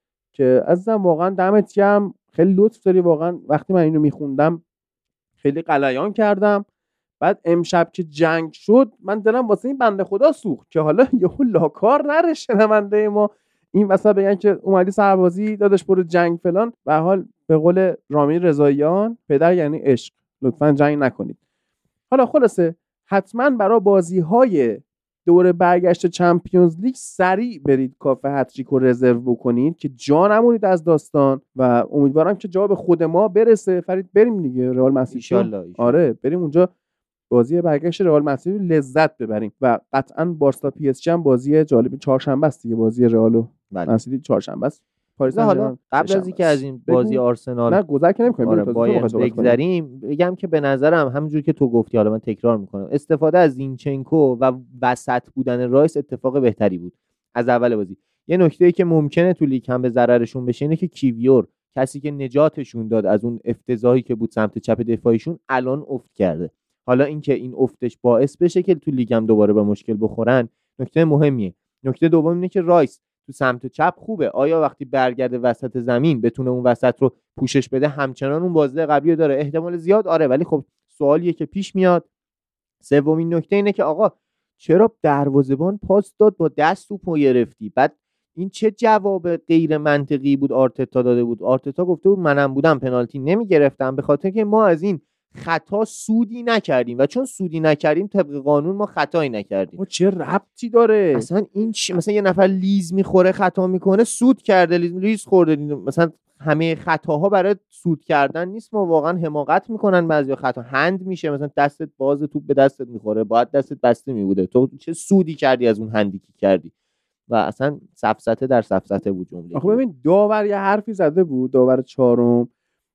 که عزیزم واقعا دمت گرم، خیلی لطف داری. واقعا وقتی من اینو میخوندم خیلی غلیان کردم. بعد امشب که جنگ شد من دلم واسه این بنده خدا سوخت که حالا یهو لاکار نره شنونده ما این مثلا بگن که اومدی سربازی داداش برو جنگ فلان. به حال به قول رامی رضاییان پدر یعنی عشق، لطفاً جنگ نکنید. حالا خلاصه حتما برای بازی‌های دور برگشت چمپیونز لیگ سریع برید کافه هتریک رو رزرو بکنید که جا نمونید از داستان و امیدوارم که جا به خود ما برسه. فرید بریم دیگه رئال مسیتی. آره بریم اونجا بازی برگشت رئال مسیتی لذت ببریم و قطعاً بارسا پی اس جی هم بازی جالب چهارشنبه است دیگه. بازی رئال و مسیتی چهارشنبه است. پاریس حالا قبل از اینکه از این بازی آرسنال نه گذر که نمی‌کنیم آره بگذریم بگم که به نظرم همونجوری که تو گفتی، حالا من تکرار میکنم، استفاده از زینچنکو و وسط بودن رایس اتفاق بهتری بود از اول بازی. یه نکته‌ای که ممکنه تو لیگ هم به ضررشون بشه اینه که کیویور کسی که نجاتشون داد از اون افتضاحی که بود سمت چپ دفاعیشون الان افت کرده. حالا اینکه این افتش باعث بشه که تو لیگ هم دوباره به مشکل بخورن نکته مهمیه. نکته دوم اینه که رایس تو سمت چپ خوبه، آیا وقتی برگرده وسط زمین بتونه اون وسط رو پوشش بده همچنان اون بازده قبلی داره؟ احتمال زیاد آره، ولی خب سوالیه که پیش میاد. سومین نکته اینه که آقا چرا دروازه‌بان پاس داد با دست توپو گرفتی؟ بعد این چه جواب غیر منطقی بود آرتتا داده بود. آرتتا گفته بود منم بودم پنالتی نمیگرفتم به خاطر که ما از این خطا سودی نکردیم و چون سودی نکردیم طبق قانون ما خطایی نکردیم. ما چه ربطی داره اصلا این چی؟ مثلا یه نفر لیز میخوره خطا میکنه، سود کرده لیز, لیز خورده. مثلا همه خطاها برای سود کردن نیست. ما واقعا حماقت میکنن بعضیا. خطا هند میشه، مثلا دستت باز توپ به دستت میخوره، باید دستت بسته میبوده. تو چه سودی کردی از اون هندی که کردی؟ و اصلا سفسطه در سفسطه بود جمله. آخه ببین داور یه حرفی زده بود، داور چهارم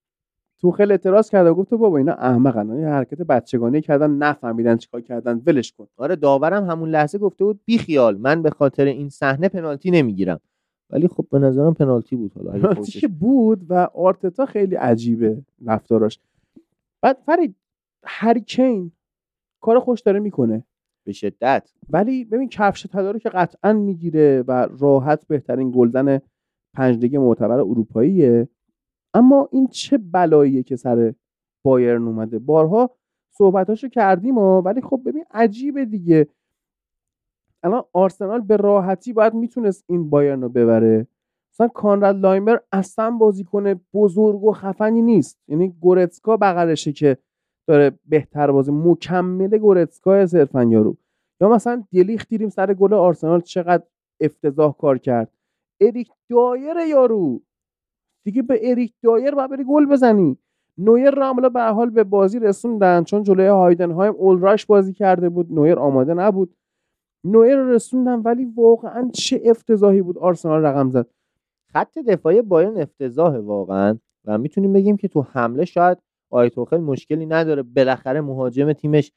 توخل اعتراض کرده، گفت بابا اینا احمقن، یه حرکت بچگانه کردن نفهمیدن چیکار کردن، ولش کن. آره داورم همون لحظه گفته بود بی خیال من به خاطر این صحنه پنالتی نمیگیرم، ولی خب به نظرم پنالتی بود. حالا پنالتی بود و آرتتا خیلی عجیبه رفتاراش. بعد فرید هری کین کار خوش داره میکنه به شدت، ولی ببین کفش طلا رو که قطعا میگیره و راحت بهترین گلزن پنج لیگ معتبر اروپاییه. اما این چه بلاییه که سر بایرن اومده؟ بارها صحبتاشو کردیم ها، ولی خب ببین عجیبه دیگه. الان آرسنال به راحتی باید میتونست این بایرن رو ببره. مثلا کانراد لایمر اصلا بازیکن بزرگ و خفنی نیست، یعنی گورتسکا بغلشه که داره بهتر بازی، مکمل گورتسکا صرفا یارو. یا مثلا دیلیخت دیدیم سر گل آرسنال چقدر افتضاح کار کرد. اریک دایر یارو دیگه، به اریک دایر باید بری گل بزنی. نویر رو عملا به حال به بازی رسوندن چون جلوی هایدنهایم اولراش بازی کرده بود، نویر آماده نبود، نویر رو رسوندن. ولی واقعا چه افتضاحی بود آرسنال رقم زد. خط دفاعی بایرن افتضاحه واقعا و میتونیم بگیم که تو حمله شاید آیت توخل مشکلی نداره، بالاخره مهاجم تیمش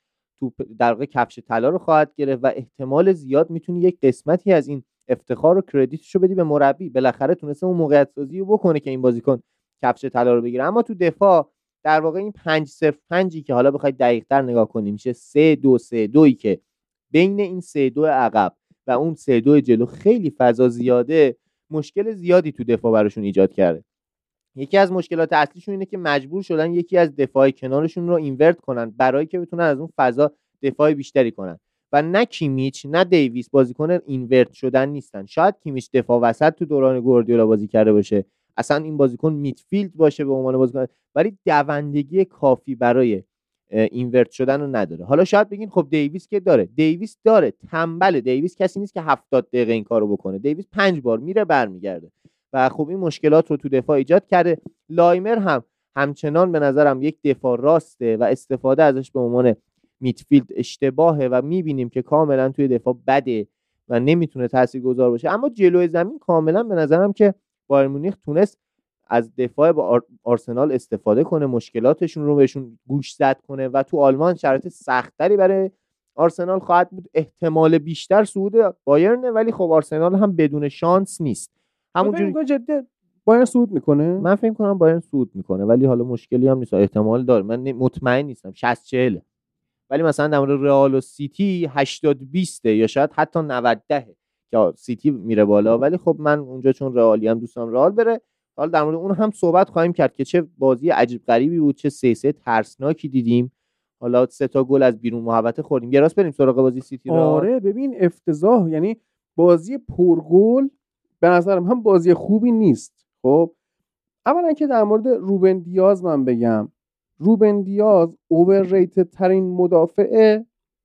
توپ در واقع کفش طلا رو خواهد گرفت و احتمال زیاد میتونی یک قسمتی از این افتخار و کردیتشو بدی به مربی. بالاخره تونسته اون موقعیت سازی رو بکنه که این بازیکن کفش طلا رو بگیره. اما تو دفاع در واقع این پنج صفر پنج که حالا بخواید دقیق‌تر نگاه کنیم میشه سه دو سه دو که بین این سه دو عقب و اون سه دو جلو خیلی فضا زیاده، مشکل زیادی تو دفاع براشون ایجاد کرده. یکی از مشکلات اصلیشون اینه که مجبور شدن یکی از دفاع کنارشون رو اینورت کنن برای که بتونن از اون فضا دفاع بیشتری کنن و نه کیمیچ نه دیویس بازیکن اینورت شدن نیستن. شاید کیمیچ دفاع وسط تو دوران گواردیولا بازی کرده باشه، اصلا این بازیکن میدفیلد باشه به عنوان بازیکن، ولی دوندگی کافی برای اینورت شدن رو نداره. حالا شاید بگین خب دیویس که داره، دیویس داره تنبله، دیویس کسی نیست که هفتاد دقیقه این کارو بکنه، دیویس پنج بار میره برمیگرده و خب این مشکلات رو تو دفاع ایجاد کرده. لایمر هم همچنان به نظرم یک دفاع راسته و استفاده ازش به عنوان میدفیلد اشتباهه و میبینیم که کاملا توی دفاع بده و نمیتونه تاثیرگذار باشه. اما جلوی زمین کاملا به نظرم که بایر مونیخ تونست از دفاع با آر... آرسنال استفاده کنه، مشکلاتشون رو بهشون گوش زد کنه و تو آلمان شرایط سخت‌تری برای آرسنال خواهد بود. احتمال بیشتر صعود بایرن، ولی خب آرسنال هم بدون شانس نیست. همونجوری جدی بایرن صعود میکنه. من فکر کنم بایرن صعود میکنه، ولی حالا مشکلی هم نیست، احتمال داره، من مطمئن نیستم شصت چهل، ولی مثلا در مورد رئال و سیتی هشتاد بیست یا شاید حتی نود ده که سیتی میره بالا، ولی خب من اونجا چون رئالی هم دوستم رئال بره. حالا در مورد اون هم صحبت خواهیم کرد که چه بازی عجیب غریبی بود، چه سه سه ترسناکی دیدیم، حالا سه تا گل از بیرون محوطه خوردیم. یه راست بریم سراغ بازی سیتی رو. آره ببین افتضاح، یعنی بازی پرگل به نظرم هم بازی خوبی نیست. خب اولا که در مورد روبن دیاز من بگم، روبن دیاز اوورریتد ترین مدافع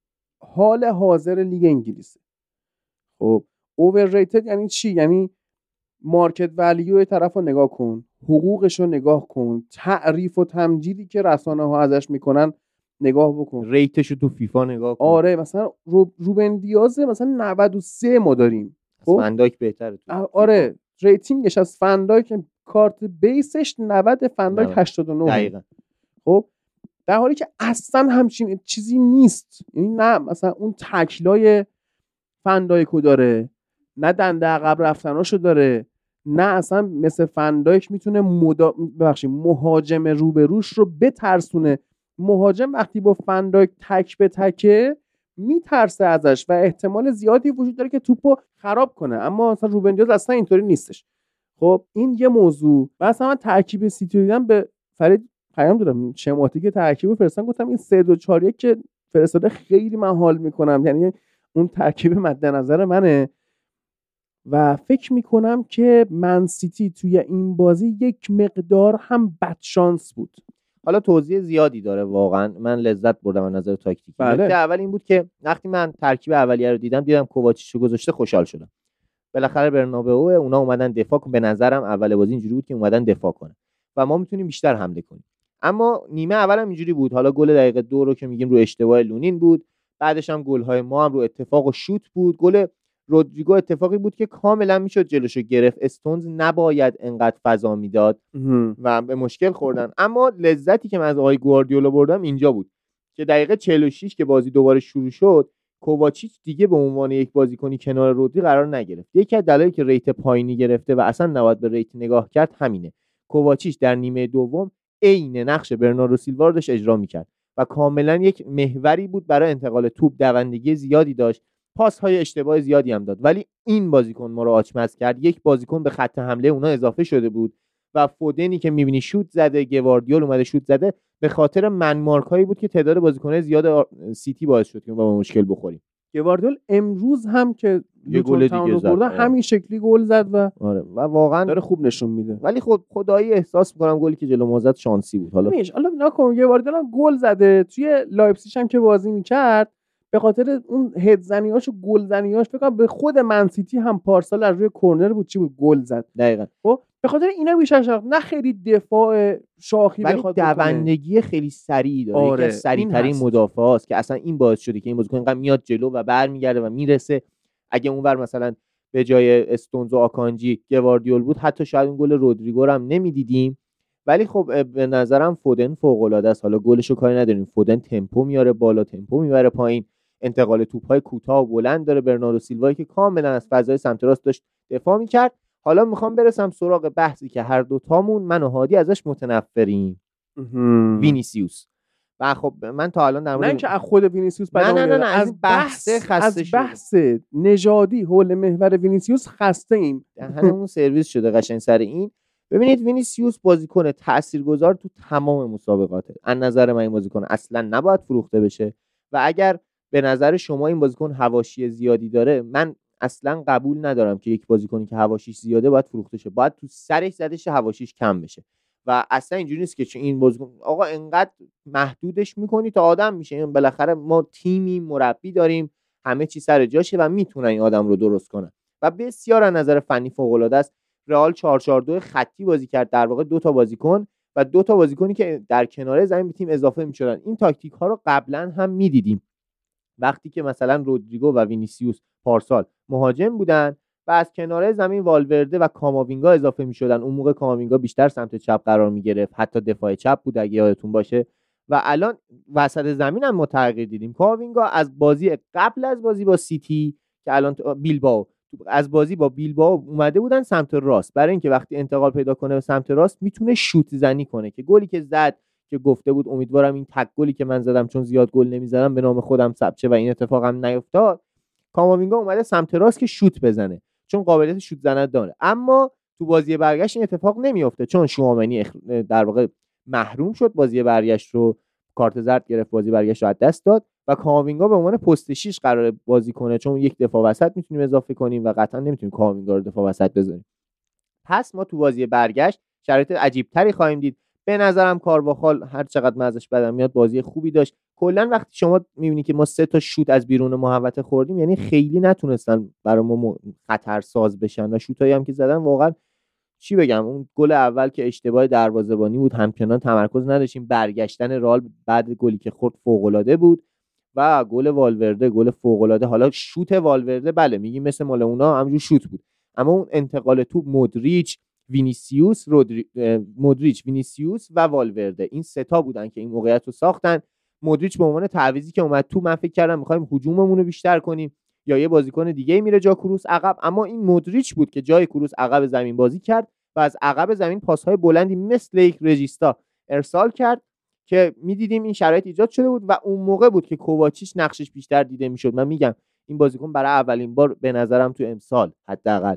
حال حاضر لیگ انگلیسه. خب اوورریتد یعنی چی؟ یعنی مارکت ولیو طرف رو نگاه کن، حقوقش رو نگاه کن، تعریف و تمجیدی که رسانه ها ازش میکنن نگاه بکن، ریتش رو تو فیفا نگاه کن. آره مثلا رو روبن دیاز مثلا نود و سه ما داریم، خب فندایک بهتره تو آره فیفا. ریتینگش از فندایک کارت بیسش نود، فندایک هشتاد و نه دقیقاً. خب در حالی که اصلا همچین چیزی نیست، یعنی نه مثلا اون تکلای فندایکو داره، نه دنده عقب رفتناشو داره، نه اصلا مثل فندایک میتونه مدا... ببخشید مهاجم روبروش رو بترسونه. مهاجم وقتی با فندایک تک به تکه میترسه ازش و احتمال زیادی وجود داره که توپو خراب کنه، اما مثلا روبن دیاز اصلا اینطوری نیستش. خب این یه موضوع. مثلا من ترکیب سیتی دیدم، به فرید پیام دادم شماتیک ترکیبو فرستادم، گفتم این سه دو چهار یک که فرستاده خیلی من حال میکنم، یعنی اون ترکیب مد نظر منه و فکر میکنم که من سیتی توی این بازی یک مقدار هم بد شانس بود. حالا توضیح زیادی داره، واقعا من لذت بردم از نظر تاکتیکی. بله. نکته اول این بود که وقتی من ترکیب اولیه رو دیدم دیدم کوواچیچو گذاشته خوشحال شدم. بالاخره برنابئو اونا اومدن دفاع کنن، به نظرم اول بازی اینجوری بود که اومدن دفاع کنن و ما میتونیم بیشتر حمله کنیم. اما نیمه اول هم اینجوری بود. حالا گل دقیقه دو رو که میگیم رو اشتباه لونین بود، بعدش هم گل‌های ما هم رو اتفاق و شوت بود. گل رودریگو اتفاقی بود که کاملا میشد جلوشو گرفت، استونز نباید انقدر فضا میداد و به مشکل خوردن. اما لذتی که من از آقای گواردیولا بردم اینجا بود که دقیقه چهل و شش که بازی دوباره شروع شد، کوواچیچ دیگه به عنوان یک بازیکنی کنار رودری قرار نگرفت. یکی از دلایلی که ریت پایینی گرفته و اصلا نباید به ریت نگاه کرد همینه. کوواچیچ در نیمه دوم عین نقش برناردو سیلوا رو داشت اجرا میکرد و کاملا یک محوری بود برای انتقال توپ، دوندگی زیادی داشت، پاس های اشتباه زیادی هم داد. ولی این بازیکن ما رو آچمز کرد. یک بازیکن به خط حمله اونا اضافه شده بود و فودنی که میبینی شوت زده، گواردیول اومده شوت زده، به خاطر من مارک هایی بود که تعداد بازیکن‌های زیاد سیتی باعث شد که ما به مشکل بخوریم. گواردیول امروز هم که یه گل دیگه زد، همین شکلی گل زد و آره و واقعا داره خوب نشون میده. ولی خود خدایی احساس می‌کنم گلی که جلو ما زد شانسی بود. حالا میش حالا نکن، گواردیول هم گل زده توی لایپزیگ هم که بازی میکرد، به خاطر اون هد زنیاش و گل زنیاش فکر کنم به خود من سیتی هم پارسال از روی کرنر بود چی بود گل زد. دقیقاً. خب به خاطر اینا بیشتر شاخ، نه خیلی دفاع شاخی بخواد بکنه، ولی دوندگی خیلی سریع داره. آره، یکی از سریع‌ترین مدافعاست که اصلا این باعث شده که این بازیکن اینقدر میاد جلو و برمیگرده و میرسه. اگه اونور مثلا به جای استونز و آکانجی گواردیول بود، حتی شاید اون گل رودریگو رو هم نمیدیدیم. ولی خب به نظرم فودن فوق العاده است. حالا گلشو کاری نداریم، فودن تمپو میاره بالا، تمپو میبره پایین، انتقال توپ‌های کوتاه و بلند داره. برناردو سیلوایی که کاملا از فضای سمت راست داشت دفاع میکرد. حالا میخوام برسم سراغ بحثی که هر دو تامون من و هادی ازش متنفریم، وینیسیوس. و خب من تا الان در مورد نه که از خود وینیسیوس نه نه نه, نه از بحث از بحث نژادی حول محور وینیسیوس خسته ایم. دهنمون سرویس شده قشنگ سر این. ببینید وینیسیوس بازیکن تاثیرگذار تو تمام مسابقاته. از نظر من این بازیکن اصلا نباید فروخته بشه و اگر به نظر شما این بازیکن حواشی زیادی داره، من اصلا قبول ندارم که یک بازیکنی که حواشیش زیاده باید فروخته شه. باید تو سرش زده شه حواشیش کم بشه و اصلا اینجوری نیست که چون این بازیکن آقا انقدر محدودش میکنی تا آدم میشه. این بالاخره ما تیمی مربی داریم، همه چی سر جاشه و میتونن این آدم رو درست کنن و بسیار از نظر فنی فوق العاده است. رئال چهار چهار دو خطی بازی کرد، در واقع دو تا بازیکن و دو تا بازیکنی که در کناره زمین به تیم اضافه میشدن. این تاکتیک ها رو قبلا هم میدیدیم وقتی که مثلا رودریگو و وینیسیوس پارسال مهاجم بودن و از کناره زمین والورده و کاماوینگا اضافه میشدن. اون موقع کاماوینگا بیشتر سمت چپ قرار میگرفت، حتی دفاع چپ بود اگه یادتون باشه. و الان وسط زمین هم ما تغییر دیدیم. کاماوینگا از بازی قبل از بازی با سیتی که الان بیلبائو، از بازی با بیلبائو اومده بودن سمت راست برای اینکه وقتی انتقال پیدا کنه به سمت راست میتونه شوت زنی کنه، که گلی که زد که گفته بود امیدوارم این تک گلی که من زدم چون زیاد گل نمیزنم به نام خودم ثبت شه و این اتفاق هم نیفتاد. کاماوینگا اومده سمت راست که شوت بزنه چون قابلیت شوت زنه داره، اما تو بازی برگشت این اتفاق نمیفته چون شوامنی در واقع محروم شد، بازی برگشت رو کارت زرد گرفت، بازی برگشت رو از دست داد و کاماوینگا به عنوان پست شیش قراره بازی کنه چون یک دفاع وسط میتونیم اضافه کنیم و قطعا نمیتونیم کاماوینگا رو دفاع وسط بزنیم. پس ما تو بازی برگشت شرایط عجیب تری خواهیم دید. به نظرم کارواخال هر چقدر مزش بدم میاد بازی خوبی داشت. کلا وقتی شما میبینی که ما سه تا شوت از بیرون محوطه خوردیم، یعنی خیلی نتونستن برای ما خطرساز بشن و شوتایی هم که زدن واقعا چی بگم، اون گل اول که اشتباه دروازه‌بانی بود، همچنان تمرکز نداشتیم. برگشتن رئال بعد گلی که خورد فوق‌العاده بود و گل والورده گل فوق‌العاده. حالا شوت والورده بله میگیم مثل مال اونا همونجوری شوت بود، اما اون انتقال توپ مودریچ وینیسیوس رودری... مودریچ وینیسیوس و والورده این سه تا بودن که این موقعیت رو ساختن. مودریچ به عنوان تعویضی که اومد تو، من فکر کردم می‌خوایم هجوممون رو بیشتر کنیم یا یه بازیکن دیگه میره جا کروس عقب، اما این مودریچ بود که جای کروس عقب زمین بازی کرد و از عقب زمین پاس‌های بلندی مثل یک رژیستا ارسال کرد که می‌دیدیم این شرایط ایجاد شده بود و اون موقع بود که کوواچیچ نقشش بیشتر دیده می‌شد. من میگم این بازیکن برای اولین بار به نظرم تو امسال حداقل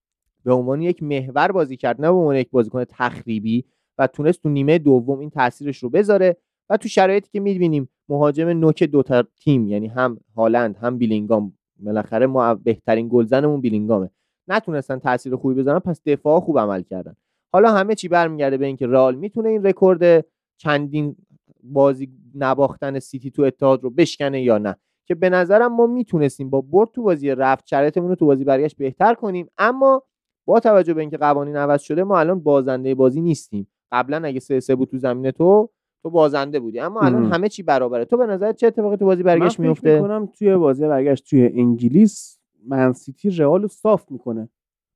به عنوان یک محور بازی کرد، نه به عنوان یک بازیکن تخریبی، و تونست تو نیمه دوم این تاثیرش رو بذاره و تو شرایطی که می‌بینیم مهاجم نوک دو تا تیم یعنی هم هالند هم بیلینگام، بالاخره ما بهترین گلزنمون بیلینگامه، نتونستن تاثیر خوبی بذارن، پس دفاع خوب عمل کردن. حالا همه چی برمیگرده به اینکه رئال میتونه این رکورد چندین بازی نباختن سیتی تو اتحاد رو بشکنه یا نه، که به نظرم ما میتونستیم با برد تو بازی رفت شرایطمون رو تو بازی برگشت بهتر کنیم، اما با توجه به اینکه قوانین عوض شده ما الان بازنده بازی نیستیم. قبلا اگه سه سه بود تو زمین تو تو بازنده بودی، اما الان همه چی برابره. تو به نظر چه اتفاقی تو بازی برگشت میفته؟ من فکر می‌کنم توی بازی برگشت توی انگلیس من سیتی رئال رو صاف میکنه،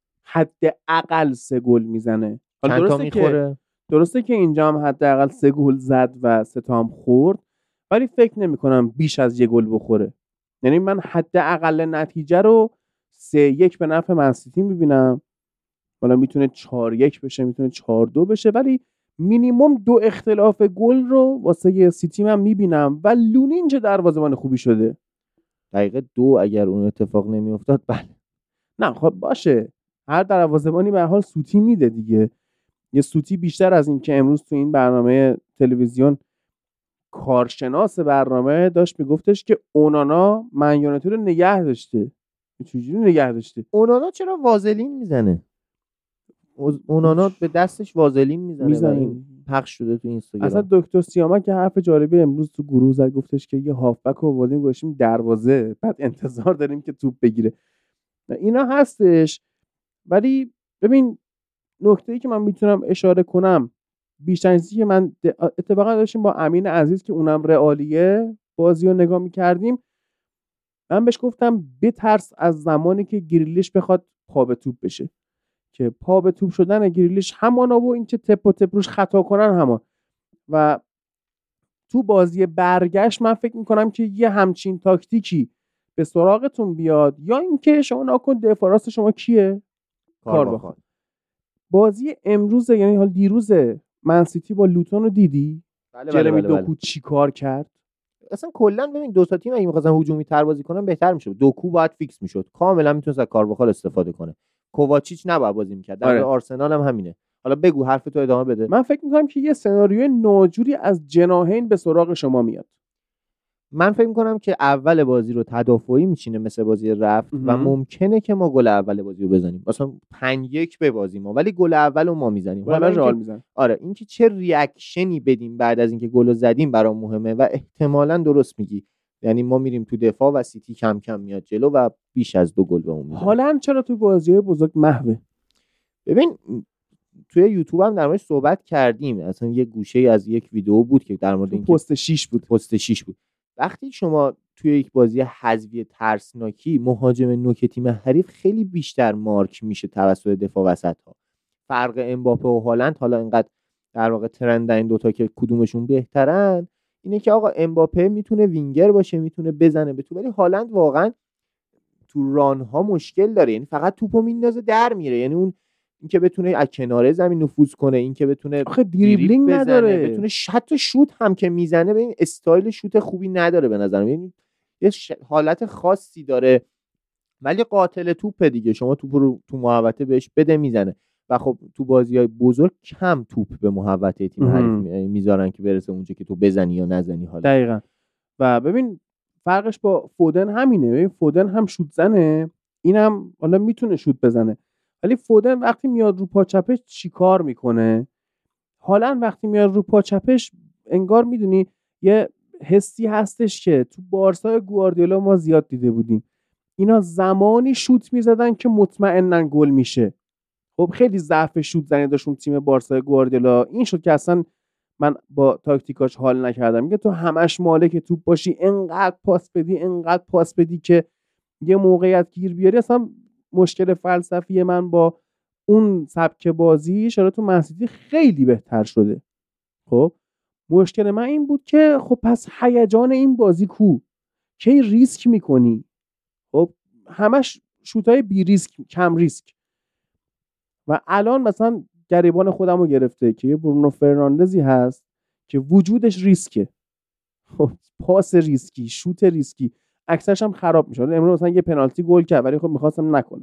حداقل سه گل میزنه. حالا درسته که درسته که اینجا هم حداقل سه گل زد و سه تا هم خورد، ولی فکر نمی‌کنم بیش از یه گل بخوره. یعنی من حداقل نتیجه رو سه یک به نفع من سیتی میبینم. حالا میتونه چهار یک بشه، میتونه چهار دو بشه، ولی مینیمم دو اختلاف گل رو واسه سیتی من میبینم و لونین چه دروازه‌بان خوبی شده. دقیقه دو اگر اون اتفاق نمیافتاد بله. نه خب باشه، هر دروازه‌بانی به هر حال سوتی میده دیگه. یه سوتی بیشتر از این که امروز تو این برنامه تلویزیون کارشناس برنامه داشت میگفتش که اونانا من یونایتد رو نگه داشته. چجوری نگه داشته؟ اونانا چرا وازلین میزنه؟ اونانا به دستش وازلین میزنه, میزنه. و این پخش شده تو اینستاگرام. اصلا دکتر سیامک که حرف جالبی امروز تو گروه زد، گفتش که یه هافبک رو آوردیم گذاشتیم دروازه، بعد انتظار داریم که توپ بگیره. اینا هستش، ولی ببین نکته‌ای که من میتونم اشاره کنم بیشتر چیزی که من اتفاقا داشتیم با امین عزیز که اونم رئالیه بازی رو نگاه میکردیم، من بهش گفتم بترس از زمانی که گریلیش بخواد پا به توپ بشه، که پا به توپ شدن گریلیش همانا و این که تپ و تپ روش خطا کنن همان. و تو بازی برگشت من فکر میکنم که یه همچین تاکتیکی به سراغتون بیاد، یا اینکه شما ناکن دفاع راست شما کیه؟ کارواخال. بازی امروز یعنی حال دیروز من سیتی با لوتون رو دیدی؟ بله جرمی بله بله دوکو چی کار کرد؟ اصلا کلا ببین دو تا تیم اگه می‌خواستن هجومی تر بازی کنن بهتر میشد. دوکو باید فیکس میشد، کاملا میتونست از کارواخال استفاده کنه. کوواچیچ نباید بازی میکرد. در آره. آرسنال هم همینه. حالا بگو حرف تو ادامه بده. من فکر میکنم که یه سناریوی ناجوری از جناحین به سراغ شما میاد. من فکر میکنم که اول بازی رو تدافعی میچینه مثل بازی رفت و ممکنه که ما گل اول بازی رو بزنیم، مثلا پنج یک ببازیم ما، ولی گل اول رو ما میزنیم. حالا رئال میزنه. آره اینکه چه ریاکشنی بدیم بعد از اینکه گل رو زدیم برام مهمه و احتمالاً درست میگی، یعنی ما میریم تو دفاع و سیتی کم کم میاد جلو و بیش از دو گل بهمون میزنه. حالا چرا تو بازی‌های بزرگ محوه؟ ببین توی یوتیوب هم در موردش صحبت کردیم، اصلا یه گوشه از یک ویدیو بود که در مورد اینکه پست شش بود پست شش بود وقتی شما توی یک بازی حذفی ترسناکی مهاجم نوک تیم حریف خیلی بیشتر مارک میشه توسط دفاع وسط ها. فرق امباپه و هالند، حالا اینقدر در واقع ترند این دوتا که کدومشون بهترن، اینه که آقا امباپه میتونه وینگر باشه، میتونه بزنه به تو، ولی هالند واقعا تو ران ها مشکل داره، یعنی فقط توپو میندازه در میره، یعنی اون اینکه بتونه از کناره زمین نفوذ کنه، اینکه بتونه آخه دریبلینگ نداره، بتونه حتی شوت هم که میزنه ببین استایل شوت خوبی نداره به نظرم، یعنی یه ش... حالت خاصی داره، ولی قاتل توپ دیگه، شما توپ رو تو محوطه بهش بده میزنه و خب تو بازی‌های بزرگ کم توپ به محوطه تیم حریف میذارن که برسه اونجا که تو بزنی یا نزنی. حالا دقیقاً. و ببین فرقش با فودن همینه، ببین فودن هم شوت زنه، اینم حالا میتونه شوت بزنه، ولی فودن وقتی میاد رو پا چپش چیکار میکنه؟ حالا وقتی میاد رو پا چپش انگار میدونی یه حسی هستش که تو بارسای گواردیولا ما زیاد دیده بودیم، اینا زمانی شوت میزدن که مطمئنن گل میشه. خب خیلی ضعف شوت زنی داشت اون تیم بارسای گواردیولا، این شد که اصلا من با تاکتیکاش حال نکردم. میگه تو همش مالک توپ باشی، انقدر پاس بدی انقدر پاس بدی که یه موقعیت گیر بیاری. اصلا مشکل فلسفی من با اون سبک بازی شاید تو منسیتی خیلی بهتر شده. خب مشکل من این بود که خب پس هیجان این بازی کو؟ کی ریسک میکنی؟ خب همش شوتای بی ریسک، کم ریسک. و الان مثلا گریبان خودم رو گرفته که یه برونو فرناندزی هست که وجودش ریسکه، خب پاس ریسکی، شوت ریسکی، اکثرش هم خراب میشه. امروز مثلا یه پنالتی گل کرد ولی خب می‌خواستم نکنه.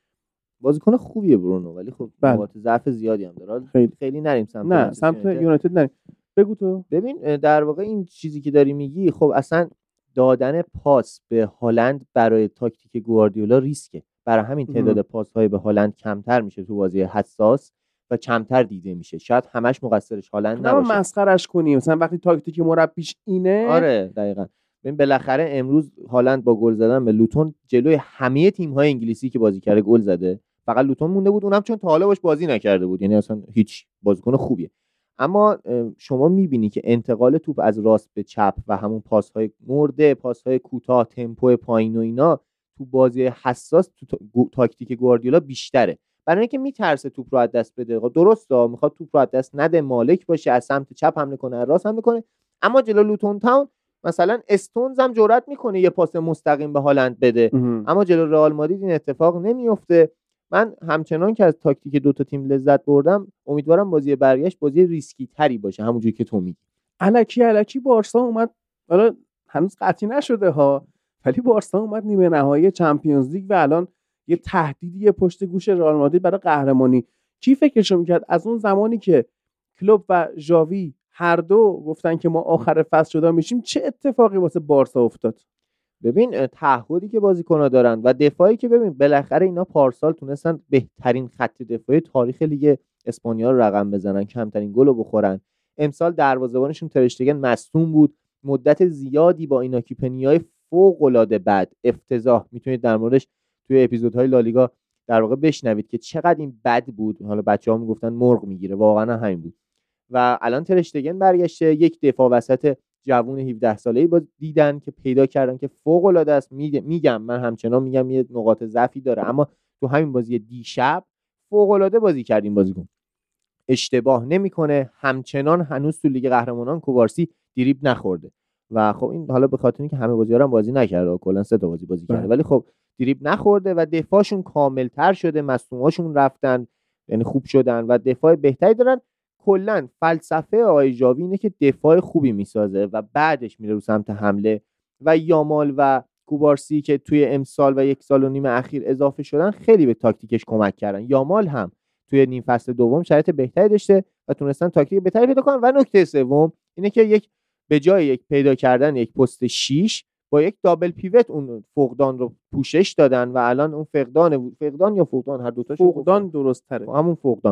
بازیکن خوبیه برونو، ولی خب نقاط ضعف زیادی هم داره. خیلی خیلی نریم سمت نه سمت یونایتد نریم. بگو تو. ببین در واقع این چیزی که داری میگی، خب اصلا دادن پاس به هالند برای تاکتیک گواردیولا ریسکه، برای همین تعداد پاس‌های به هالند کمتر میشه تو بازی حساس و کمتر دیده میشه. شاید همش مقصرش هالند نباشه، مسخرهش کنیم مثلا وقتی تاکتیک مربیش اینه. آره دقیقاً. ببین بالاخره امروز هالند با گل زدن به لوتون جلوی همه تیم‌های انگلیسی که بازی کرده گل زده، فقط لوتون مونده بود، اونم چون تا حالا باش بازی نکرده بود، یعنی اصلا هیچ بازیکن خوبیه. اما شما میبینی که انتقال توپ از راست به چپ و همون پاس‌های مرده، پاس‌های کوتاه، تمپو پایین و اینا تو بازی حساس تو تاکتیک گواردیولا بیشتره، برای اینکه میترسه توپ رو از دست بده. درسته میخواد توپ رو از دست نده، مالک باشه، از سمت چپ حمله کنه، از راست حمله کنه، اما جلو لوتون تاون مثلا استونز هم جرئت میکنه یه پاس مستقیم به هالند بده، اما جلو رئال مادرید این اتفاق نمیفته. من همچنان که از تاکتیک دو تا تیم لذت بردم، امیدوارم بازی برگشت بازی ریسکی تری باشه، همونجوری که تو میگی. الکی الکی بارسا اومد، حالا هنوز قطعی نشده ها، ولی بارسا اومد نیمه نهایی چمپیونز لیگ و الان یه تهدیدی پشت گوش رئال مادرید برای قهرمانی. کی فکرشو میکرد از اون زمانی که کلوب و ژاوی هر دو گفتن که ما آخر فصل جدا میشیم چه اتفاقی واسه بارسا افتاد؟ ببین تعهدی که بازیکن‌ها دارن و دفاعی که ببین بالاخره اینا پارسال تونستن بهترین خط دفاعی تاریخ لیگ اسپانیا رو رقم بزنن، کمترین گل رو بخورن. امسال دروازه‌بانشون تر اشتگن مصدوم بود، مدت زیادی با ایناکی پنیای فوق‌العاده بد، افتضاح، میتونید در موردش توی اپیزودهای لالیگا در واقع بشنوید که چقدر این بد بود. حالا بچه‌ها میگفتن مرغ میگیره، واقعا همین بود. و الان تر اشتگن برگشته، یک دفاع وسط جوون هفده ساله‌ای با دیدن که پیدا کردن که فوق‌العاده است. میگم من همچنان میگم یه نقاط ضعفی داره، اما تو همین بازی دیشب فوق‌العاده بازی کرد این بازیکن، اشتباه نمیکنه، همچنان هنوز تو لیگ قهرمانان کوبارسی دریبل نخورده و خب این حالا به خاطر اینکه همه بازی‌ها هم بازی نکرده، کلا سه تا بازی بازی کرده، ولی خب دریبل نخورده و دفاعشون کاملتر شده، مصدوماشون رفتن یعنی خوب شدن و دفاع بهتری دارن. کلا فلسفه آقای ژاوی اینه که دفاع خوبی میسازه و بعدش میره رو سمت حمله و یامال و کوبارسی که توی امسال و یک سال و نیم اخیر اضافه شدن خیلی به تاکتیکش کمک کردن. یامال هم توی نیم فصل دوم شرایط بهتری داشته و تونستن تاکتیک بهتری پیدا کنن. و نکته سوم اینه که یک به جای یک پیدا کردن یک پست شیش با یک دابل پیوت اون فقدان رو پوشش دادن و الان اون فقدان فقدان یا فقدان هر دو تاش فقدان درست تره، همون فقدان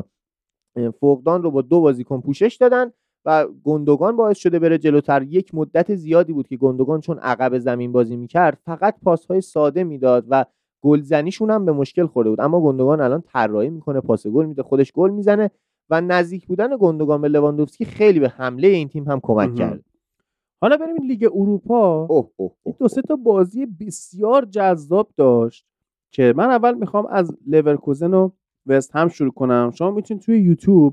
فقدان رو با دو بازیکن پوشش دادن و گوندوگان باعث شده بره جلوتر. یک مدت زیادی بود که گوندوگان چون عقب زمین بازی میکرد فقط پاس‌های ساده میداد و گلزنیشون هم به مشکل خورده بود، اما گوندوگان الان طراحی میکنه، پاس گل میده، خودش گل میزنه و نزدیک بودن گوندوگان به لواندوفسکی خیلی به حمله این تیم هم کمک کرد. حالا بریم لیگ اروپا. اوه اوه اوه. دو سه تا بازی بسیار جذاب داشت که من اول میخوام از لورکوزن و وست هم شروع کنم. شما میتونید توی یوتیوب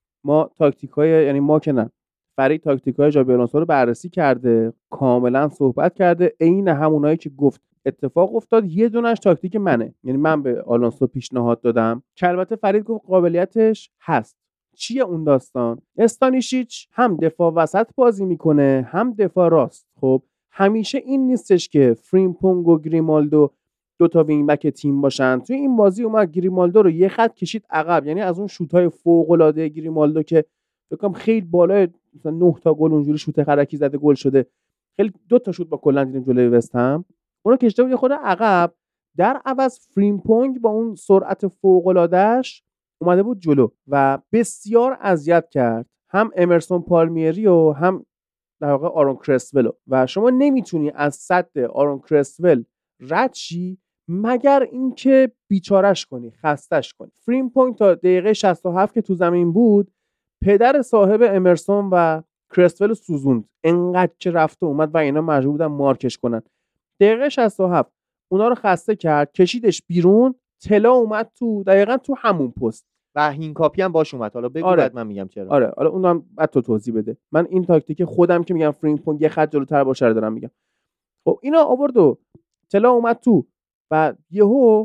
ما تاکتیکای یعنی ما که نه فرید تاکتیکای ژابی آلونسو رو بررسی کرده، کاملا صحبت کرده، عین همونایی که گفت اتفاق افتاد. یه دونش تاکتیک منه، یعنی من به آلونسو پیشنهاد دادم که البته فرید گفت قابلیتش هست. چیه اون داستان؟ استانیشیچ هم دفاع وسط بازی میکنه هم دفاع راست. خب همیشه این نیستش که فریمپونگ و گریمالدو دو تا وینگ بک تیم باشن. توی این بازی اومد گریمالدو رو یه خط کشید عقب، یعنی از اون شوت‌های فوق‌العاده گریمالدو که فکر کنم خیلی بالای مثلا نه تا گل اونجوری شوت خرکی زده گل شده، خیلی دو تا شوت با کلا دیدیم جلوی وست هم، اون رو کشیده بود خود عقب. در عوض فریمپونگ با اون سرعت فوق‌العاده‌اش اومده بود جلو و بسیار اذیت کرد هم امرسون پالمیری و هم در واقع آرون کرسولو و شما نمیتونی از صد آرون کرسول رد شی مگر اینکه بیچارش کنی، خستش کنی. فریمپونگ تا دقیقه شصت و هفت که تو زمین بود پدر صاحب امرسون و کرسول سوزوند، انقدر که رفت و اومد و اینا مجبور بودن مارکش کنن. دقیقه شصت و هفت اونا رو خسته کرد، کشیدش بیرون، تلا اومد تو دقیقاً تو همون پست و هینکاپی هم باش اومد. حالا بگو آره. بعد من میگم چرا. آره حالا اونم بعد تو توضیح بده. من این تاکتیک خودم که میگم فریمپونگ یه خط جلوتر باشه رو دارم میگم. خب اینا آورد و تلا اومد تو و یهو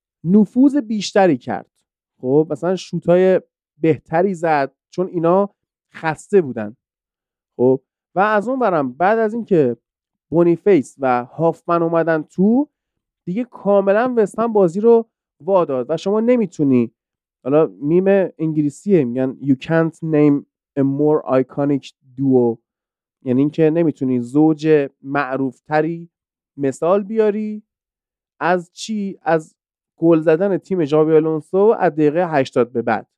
نفوذ بیشتری کرد. خب مثلا شوتای بهتری زد چون اینا خسته بودن. خب و از اون برم بعد از اینکه بونیفیس و هافمن اومدن تو دیگه کاملا وستهم بازی رو واداد و شما نمیتونی، حالا میم انگلیسیه میگن you can't name a more iconic duo، یعنی اینکه نمیتونی زوج معروف تری مثال بیاری از چی؟ از گل زدن تیم ژابی آلونسو از دقیقه هشتاد به بعد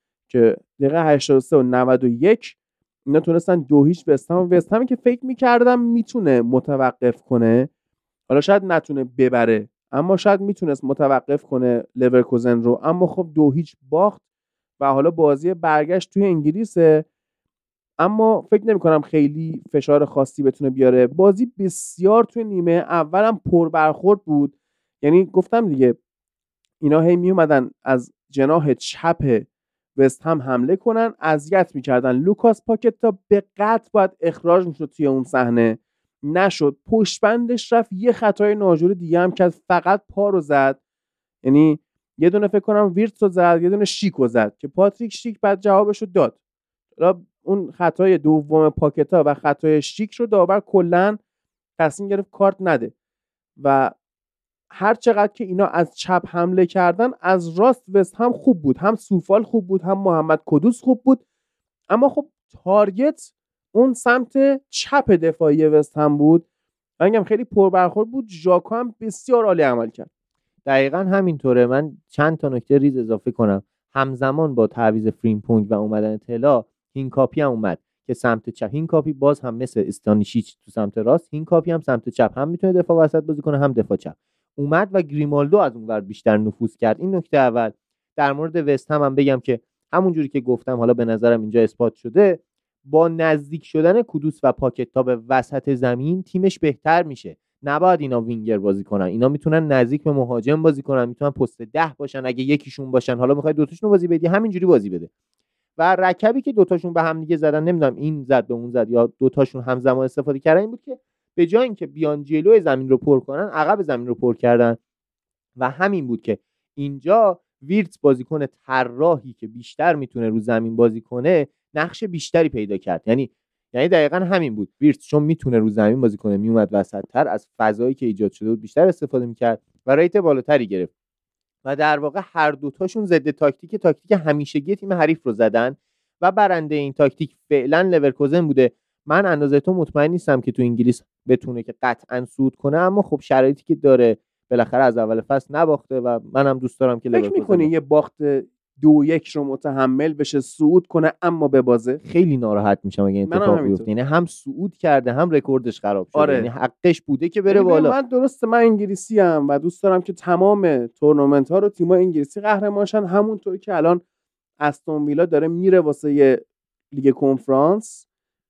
که دقیقه هشتاد و سه و نود و یک اینا تونستن دو هیچ وستهم وستهمی که فکر میکردم میتونه متوقف کنه، حالا شاید نتونه ببره اما شاید میتونست متوقف کنه لورکوزن رو، اما خب دو هیچ باخت و حالا بازی برگشت توی انگلیسه، اما فکر نمی کنم خیلی فشار خاصی بتونه بیاره. بازی بسیار توی نیمه اولم پر برخورد بود، یعنی گفتم دیگه اینا هی می اومدن از جناح چپ وست هم حمله کنن، اذیت میکردن. لوکاس پاکتا به قطع باید اخراج میشد توی اون صحنه، نشد، پشت بندش رفت، یه خطای ناجور دیگه هم کرد، فقط پا رو زد، یعنی یه دونه فکر کنم ویرتس رو زد یه دونه شیک رو زد که پاتریک شیک بعد جوابشو داد. اون خطای دوم پاکتا و خطای شیک رو داور کلا تصمیم گرفت کارت نده و هر چقدر که اینا از چپ حمله کردن از راست وست هم خوب بود، هم سوفال خوب بود هم محمد کدوس خوب بود، اما خب تارگت اون سمت چپ دفاعی وست هم بود. من میگم خیلی پربرخورد بود. ژاکا هم بسیار عالی عمل کرد. دقیقاً همینطوره. من چند تا نکته ریز اضافه کنم. همزمان با تعویض فریمپونگ و اومدن تلا هینکاپی هم اومد که سمت چپ. هینکاپی باز هم مثل استانیشیچ تو سمت راست، هینکاپی هم سمت چپ هم میتونه دفاع وسط بازی کنه هم دفاع چپ اومد و گریمالدو از اونور بیشتر نفوذ کرد. این نکته اول. در مورد وست هم, هم بگم که همونجوری که گفتم حالا به نظرم اینجا اثبات شده، با نزدیک شدن کدوس و پاکتا به وسط زمین تیمش بهتر میشه. نباید اینا وینگر بازی کنن، اینا میتونن نزدیک به مهاجم بازی کنن، میتونن پست ده باشن، اگه یکیشون باشن حالا میخوای دوتاشون بازی بدی همینجوری بازی بده. و رکبی که دوتاشون به هم دیگه زدن، نمیدونم این زد به اون زد یا دوتاشون همزمان استفاده کردن، این بود که به جای اینکه بیان جلوی زمین رو پر کنن عقب زمین رو پر کردن و همین بود که اینجا ویرتس بازیکن طراحی که بیشتر میتونه رو زمین بازی کنه نقش بیشتری پیدا کرد. یعنی یعنی دقیقاً همین بود، ویرتس چون میتونه رو زمین بازی کنه میومد وسط‌تر، از فضایی که ایجاد شده بود بیشتر استفاده میکرد و ریت بالاتری گرفت و در واقع هر دوتاشون ضد تاکتیک تاکتیک همیشگی تیم حریف رو زدن و برنده این تاکتیک فعلا لورکوزن بوده. من اندازه تو مطمئن نیستم که تو انگلیس بتونه که قطعاً صعود کنه، اما خب شرایطی که داره بالاخره از اول فصل نباخته و منم دوست دارم که فکر می‌کنی یه باخت دو یک رو متحمل بشه صعود کنه اما ببازه؟ خیلی ناراحت میشم اگه این اتفاق بیفته. یعنی هم صعود کرده هم رکوردش خراب شده. آره. یعنی حقش بوده که بره بالا. من درسته من انگلیسی ام و دوست دارم که تمام تورنمنت ها رو تیم‌های انگلیسی قهرمان شن، همونطور که الان استون ویلا داره میره واسه لیگ کنفرانس.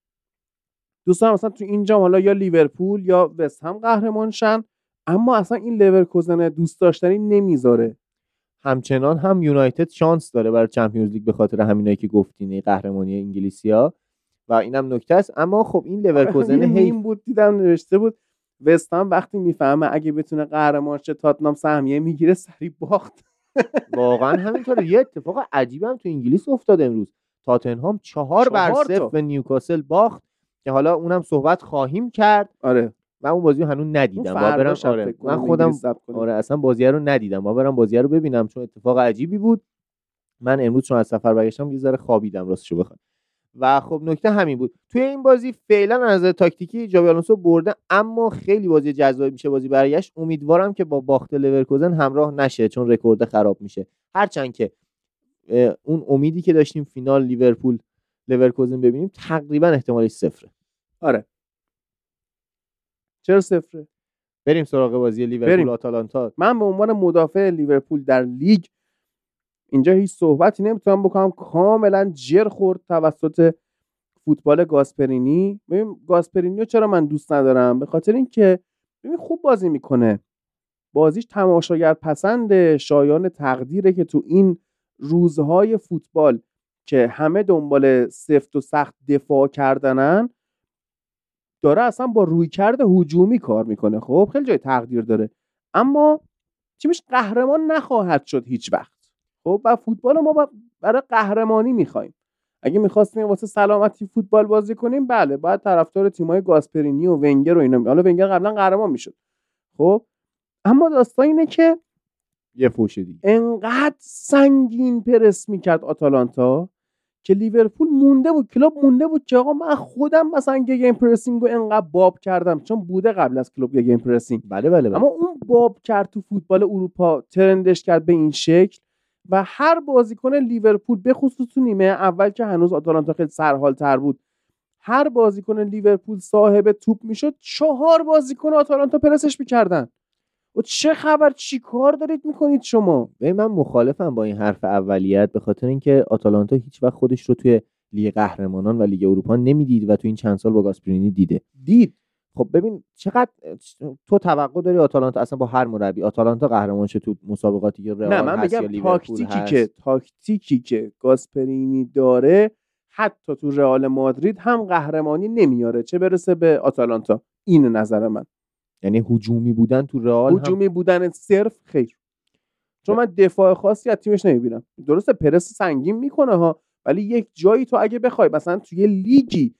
دوست دارم مثلا تو اینجا حالا یا لیورپول یا وست هم قهرمان شن، اما اصلا این لورکوزن دوست داشتنی نمیذاره. همچنان هم یونایتد شانس داره برای چمپیونز لیگ به خاطر همینایی که گفتین قهرمانی انگلیسیا و اینم نکته است. اما خب این لورکوزن هیم بود دیدم نوشته بود وست هم وقتی میفهمه اگه بتونه قهرمان شه تاتنهام سهمیه میگیره سری باخت. واقعا همینطوره. یه اتفاق عجیبی هم تو انگلیس افتاده امروز، تاتنهام چهار بر صفر به نیوکاسل باخت که حالا اونم صحبت خواهیم کرد. آره من اون بازی رو هنوز ندیدم، با برم آره من خودم آره اصلا بازی رو ندیدم، با برم بازی رو ببینم چون اتفاق عجیبی بود. من امروز چون از سفر برگشتم یه ذره خوابیدم راستشو بخوام و خب نکته همین بود. توی این بازی فعلا از نظر تاکتیکی جابی آلونسو برده، اما خیلی بازی جذابی میشه بازی برگشت. امیدوارم که با باخت لورکوزن همراه نشه چون رکورد خراب میشه، هرچند که اون امیدی که داشتیم فینال لیورپول لورکوزن ببینیم تقریبا احتمالش صفره. آره چرا صفره؟ بریم سراغ بازی لیورپول آتالانتا. من به عنوان مدافع لیورپول در لیگ اینجا هیچ صحبتی نمیتونم بکنم، کاملا جر خورد توسط فوتبال گاسپرینی. ببین گاسپرینیو چرا من دوست ندارم؟ به خاطر اینکه ببین خوب بازی میکنه، بازیش تماشاگر پسنده، شایان تقدیره که تو این روزهای فوتبال که همه دنبال سفت و سخت دفاع کردنن داره اصلا با رویکرد هجومی کار میکنه. خب خیلی جای تقدیر داره، اما تیمش قهرمان نخواهد شد هیچ وقت. خب و فوتبال ما برای قهرمانی میخوایم. اگه میخواستیم واسه سلامتی فوتبال بازی کنیم بله باید طرفدار تیمای گاسپرینی و ونگر و اینا، حالا ونگر قبلا قهرمان میشد خب، اما داستان اینه که یه فوش دیگه انقدر سنگین پرس میکرد آتالانتا که لیورپول مونده بود، کلوب مونده بود که آقا من خودم مثلا گیم پرسینگ رو انقدر باب کردم، چون بوده قبل از کلوب گیم پرسینگ. بله بله بله. اما اون باب کرد تو فوتبال اروپا، ترندش کرد به این شکل و هر بازیکن لیورپول به خصوص تو نیمه اول که هنوز آتالانتا خیلی سرحال تر بود، هر بازیکن لیورپول صاحب توپ میشد چهار بازیکن آتالانتا پرسش میکردن. و چه خبر چی کار دارید میکنید شما؟ ببین من مخالفم با این حرف اولیت، به خاطر اینکه آتالانتا هیچ وقت خودش رو توی لیگ قهرمانان و لیگ اروپا نمیدید و تو این چند سال با گاسپرینی دیده دید. خب ببین چقدر تو توقع داری آتالانتا اصلا با هر مربی آتالانتا قهرمان شه تو مسابقاتی که رئال هست یا لیورپول تاکتیکی هست. که تاکتیکی که گاسپرینی داره حتی تو رئال مادرید هم قهرمانی نمیاره، چه برسه به آتالانتا. این نظر من. یعنی هجومی بودن تو رئال هجومی هم... بودن صرف خیر، چون من دفاع خاصی از تیمش نمیبینم. درسته پرس سنگین میکنه ها، ولی یک جایی تو اگه بخوای مثلا توی لیگی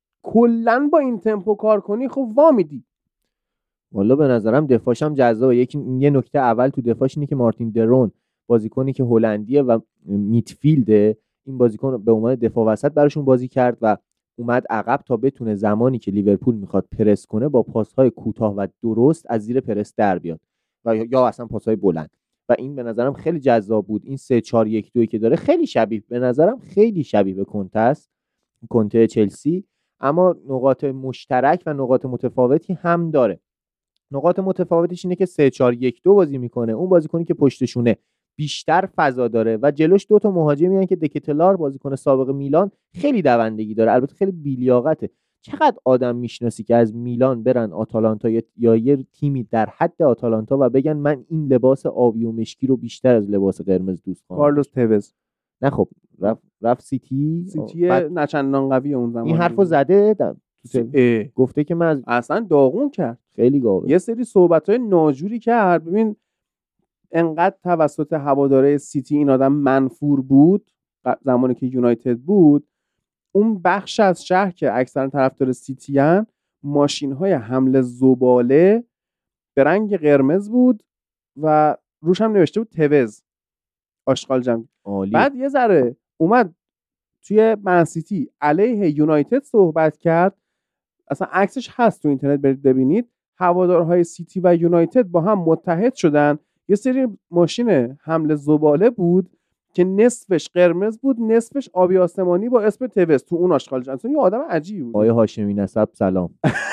کلا با این تمپو کار کنی خب وا میدی. والا به نظرم دفاعش هم جذابه. یکی یه نکته اول تو دفاعش اینه که مارتین درون بازیکنی که هلندیه و میدفیلده، این بازیکن به عنوان دفاع وسط براشون بازی کرد و اومد عقب تا بتونه زمانی که لیورپول میخواد پرس کنه با پاس‌های کوتاه و درست از زیر پرس در بیاد و یا اصلا پاس‌های بلند، و این به نظرم خیلی جذاب بود. این سه چهار یک دو که داره خیلی شبیه به نظرم خیلی شبیه به کنته است، کنته چلسی، اما نقاط مشترک و نقاط متفاوتی هم داره. نقاط متفاوتش اینه که سه چهار یک دو بازی میکنه، اون بازیکنی که پشتشونه بیشتر فضا داره و جلوش دو تا مهاجمی هستن که دکتلار بازیکن سابق میلان خیلی دوندگی داره، البته خیلی بی‌لیاقته. چقدر آدم میشناسی که از میلان برن آتالانتا یا یه تیمی در حد آتالانتا و بگن من این لباس آبی و مشکی رو بیشتر از لباس قرمز دوست دارم؟ کارلوس توز. نه خب رفت رفت سیتی سیتی نچندان قوی اون زمان این حرفو زده در گفته که من اصلا داغون کرد، خیلی گاوه. یه سری صحبت‌های ناجوری کرد. ببین انقدر توسط هواداره سیتی این آدم منفور بود زمانی که یونایتد بود، اون بخش از شهر که اکثرا طرفدار سیتی ان، ماشین‌های حمل زباله به رنگ قرمز بود و روش هم نوشته بود توز آشغال جمع. بعد یه ذره اومد توی من سیتی علیه یونایتد صحبت کرد، اصلا عکسش هست تو اینترنت برید ببینید. هوادارهای سیتی و یونایتد با هم متحد شدن، یه سری ماشین حمل زباله بود که نصفش قرمز بود نصفش آبی آسمانی با اسم توز تو اون آشغال جمع. یه آدم عجیبی بود. آقای هاشمی نسب سلام.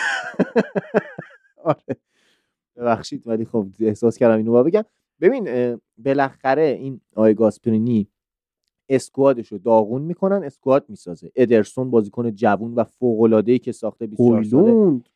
آره ببخشید ولی خب احساس کردم اینو بگم. ببین بالاخره این آقای گاسپرینی اسکوادشو داغون میکنن، اسکواد میسازه. ادرسون بازیکن جوون و فوق العاده ای که ساخته بیست و چهار ساله. هویلوند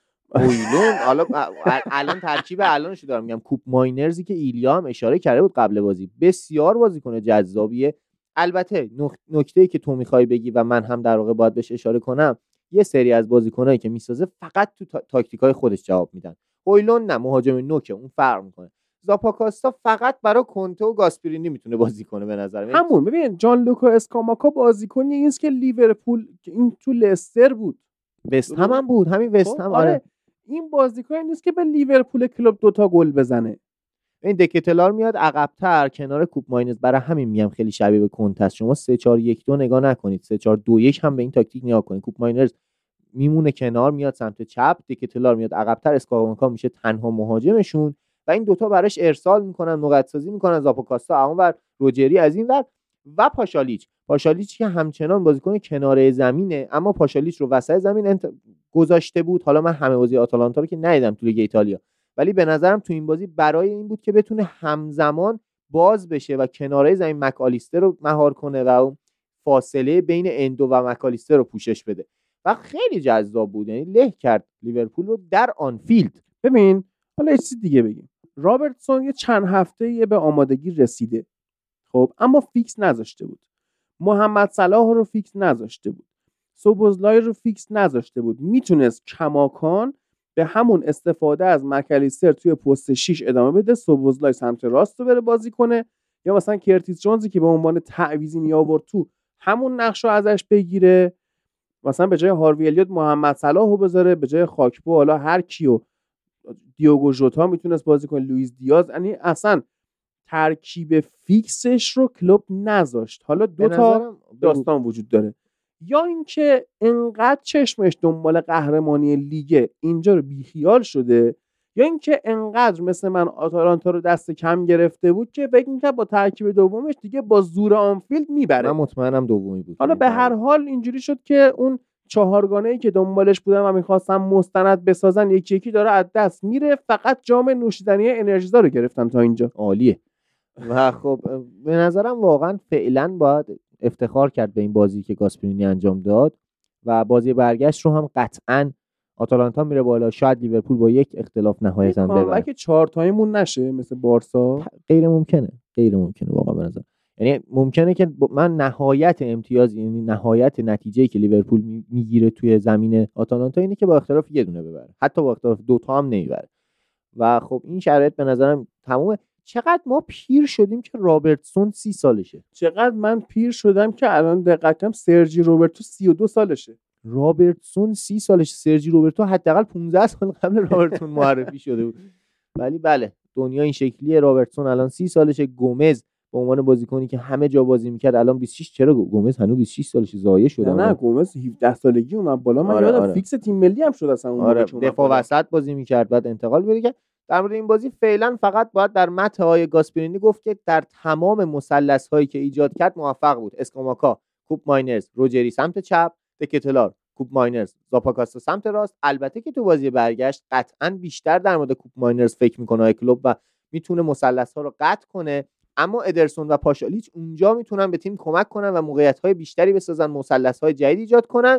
حالا الان ترکیب الانشو دارم میگم. کوپ ماینرزی که ایلیا هم اشاره کرده بود قبل بازی، بسیار بازیکن جذابیه. البته نکته‌ای که تو میخوای بگی و من هم در واقع باید بهش اشاره کنم، یه سری از بازیکنایی که میسازه فقط تو تاکتیکای خودش جواب میدن. هویلوند نه، مهاجم نوکه، اون فرق میکنه. زاپاکاستا فقط برای کنته و گاسپرینی میتونه بازی کنه به نظر من. همون ببین جان لوکا اسکاماکا بازیکنی نیست که لیورپول، این تو لستر بود، وست هم, هم بود، همین وست هم. آره این بازیکنی نیست که به لیورپول کلوب دوتا گل بزنه. این دکتلار میاد عقب‌تر کنار کوپ ماینرز، برای همین میگم خیلی شبیه به کنته است. شما سه چهار یک دو نگاه نکنید، سه چهار دو یک هم به این تاکتیک نگاه کنید. کوپ ماینرز میمونه کنار، میاد سمت چپ، دکتلار میاد عقب‌تر، اسکاماکا میشه تنها مهاجمشون و این دوتا براش ارسال میکنن، موقعیت سازی میکنن. زاپاکاستا اونور، روجری از این ور و پاشالیچ. پاشالیچ که همچنان بازیکن کناره زمینه، اما پاشالیچ رو وسط زمین انت... گذاشته بود. حالا من همه بازی آتالانتا رو که ندیدم تو لیگ ایتالیا، ولی به نظرم تو این بازی برای این بود که بتونه همزمان باز بشه و کناره زمین مکالیستر رو مهار کنه و اون فاصله بین اندو و مکالیستر رو پوشش بده و خیلی جذاب بود. یعنی له کرد لیورپول رو در آنفیلد. ببین حالا یه چیز دیگه بگیم، رابرتسون یه چند هفته‌ای به آمادگی رسیده، خب اما فیکس نذاشته بود. محمد صلاح رو فیکس نذاشته بود. سوبوزلای رو فیکس نذاشته بود. میتونست کماکان به همون استفاده از مکالیستر توی پست شش ادامه بده، سوبوزلای سمت راست رو بره بازی کنه، یا مثلا کرتیس جونزی که به عنوان تعویضی می آورد تو همون نقش رو ازش بگیره، مثلا به جای هاروی الیوت محمد صلاح رو بذاره، به جای خاکپو حالا هر کیو، دیوگو ژوتا میتونست بازی کنه، لوئیس دیاز. یعنی اصلا ترکیب فیکسش رو کلوب نذاشت. حالا دو تا داستان وجود داره، یا اینکه انقدر چشمش دنبال قهرمانی لیگ اینجا رو بیخیال شده، یا اینکه انقدر مثل من آتالانتا رو دست کم گرفته بود که فکر می‌کرد با ترکیب دومش دیگه با زور آنفیلد میبره. من مطمئنم دومی بود. حالا به هر حال اینجوری شد که اون چهارگانه‌ای که دنبالش بودن و می‌خواستن مستند بسازن یکی یکی داره از دست میره. فقط جام نوشیدنی انرژیزا رو گرفتن تا اینجا. عالیه. و خب به نظرم واقعا فعلا باید افتخار کرد به این بازی که گاسپرینی انجام داد و بازی برگشت رو هم قطعاً آتالانتا میره بالا. شاید لیورپول با یک اختلاف نهایتاً ببره. کامبک چهار تایمون نشه مثل بارسا. غیر ممکنه، غیر ممکنه واقعا به نظر. یعنی ممکنه که من نهایت امتیاز، یعنی نهایت نتیجه‌ای که لیورپول میگیره توی زمین آتالانتا اینه که با اختلاف یه دونه ببره، حتی با اختلاف دو تا هم نمیبره. و خب این شرایط به نظرم تمومه. چقدر ما پیر شدیم که رابرتسون سی سالشه. چقدر من پیر شدم که الان دقت کردم سرجی روبرتو سی و دو سالشه. رابرتسون سی سالشه، سرجی روبرتو حداقل پانزده سال قبل رابرتسون معرفی شده بود. ولی بله دنیا این شکلیه. رابرتسون الان سی سالشه. گومز به عنوان بازیکنی که همه جا بازی میکرد الان بیست و شش. چرا گومز هنوز بیست و شش سالشه؟ ضایع شده. نه نه گومز هفده سالگی اومد بالا. من آره یادم آره. فیکس تیم ملی هم شد اصلا اون آره. دفاع وسط بازی میکرد بعد انتقال بده. در مورد این بازی فعلا فقط باید در متن های گاسپرینی گفت که در تمام مثلث هایی که ایجاد کرد موفق بود. اسکاماکا، کوپ ماینرز، روجری سمت چپ، دکتلار، کوپ ماینرز، زاپاکاستا سمت راست. البته که تو بازی برگشت قطعاً بیشتر در مورد کوپ ماینرز فکر میکنه کلوب و میتونه مثلث ها رو قطع کنه، اما ادرسون و پاشالیچ اونجا میتونن به تیم کمک کنن و موقعیت های بیشتری بسازن، مثلث های جدید ایجاد کنن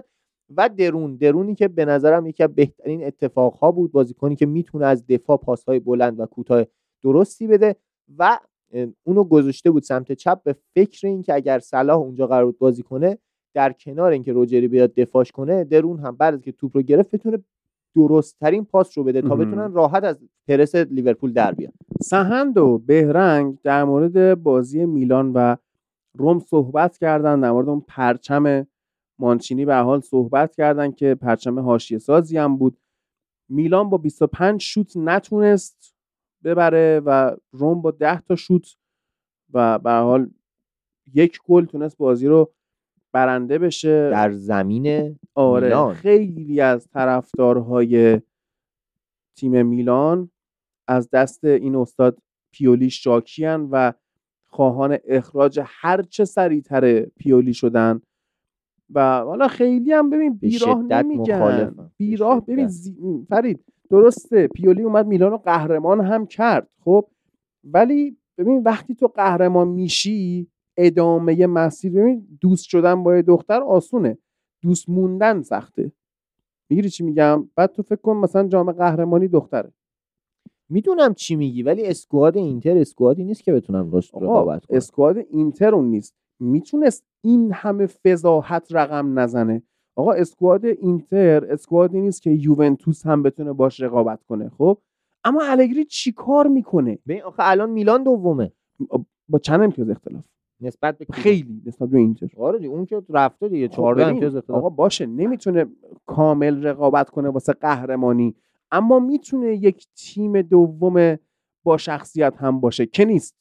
و درون درونی که به نظرم یکی از بهترین اتفاقها بود، بازیکنی که میتونه از دفاع پاسهای بلند و کوتاه درستی بده و اونو گذاشته بود سمت چپ به فکر این که اگر صلاح اونجا قرار بود بازی کنه، در کنار اینکه روجری بیاد دفاعش کنه، درون هم بعد از که توپ رو گرفت بتونه درست ترین پاس رو بده تا بتونن راحت از پرس لیورپول در بیان. سهند و بهرنگ در مورد بازی میلان و روم صحبت کردن، در مورد اون پرچم مانچینی به حال صحبت کردن که پرچم حاشیه سازی هم بود. میلان با بیست و پنج شوت نتونست ببره و روم با ده تا شوت و به حال یک گل تونست بازی رو برنده بشه در زمین آره میلان. خیلی از طرفدارهای تیم میلان از دست این استاد پیولی شاکیان و خواهان اخراج هر چه سریعتر پیولی شدن و حالا خیلی هم ببین بیراه نمیگن بیراه ببین زی... فرید درسته پیولی اومد میلان رو قهرمان هم کرد خب، ولی ببین وقتی تو قهرمان میشی ادامه مسیر، ببین دوست شدن با دختر آسونه، دوست موندن سخته. میگیری چی میگم؟ بعد تو فکر کن مثلا جام قهرمانی دختره. میدونم چی میگی، ولی اسکواد اینتر اسکوادی نیست که بتونم راست رقابت کنم. اسکواد اینتر اون نیست، میتونست این همه فضاحت رقم نزنه. آقا اسکواد اینتر اسکوادی نیست که یوونتوس هم بتونه باش رقابت کنه خب، اما الگری چی کار میکنه؟ ببین آخه الان میلان دومه با چند امتیاز اختلاف نسبت به خیلی نسبت به اینتر. آره دیگه اون که رفته دیگه چهارده امتیاز اختلاف. آقا باشه نمیتونه کامل رقابت کنه واسه قهرمانی، اما میتونه یک تیم دوم با شخصیت هم باشه که نیست.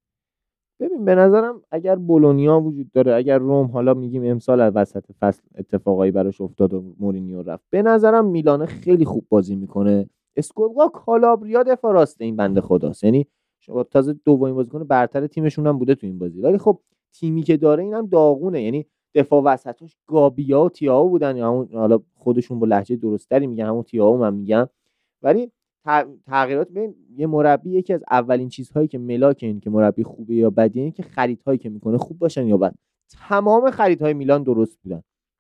ببین به نظرم اگر بولونیا وجود داره، اگر روم حالا میگیم امسال از وسط فصل اتفاقایی براش افتاد و مورینیو رفت، به نظرم میلان خیلی خوب بازی میکنه. اسکوبا کالابریا دفاع راست این بنده خداست، یعنی شما تازه دومین بازیکن برتر تیمشون هم بوده تو این بازی، ولی خب تیمی که داره اینم داغونه، یعنی دفاع وسطش گابیا و تیاو بودن، یا همون حالا خودشون با لهجه درستری میگن همون تیاو من میگم، ولی تغییرات ببین یه مربی یکی از اولین چیزهایی که ملاک این که مربی خوبه یا بده اینه که خریدهایی که میکنه خوب باشن یا بد. تمام خریدهای میلان درست بودن.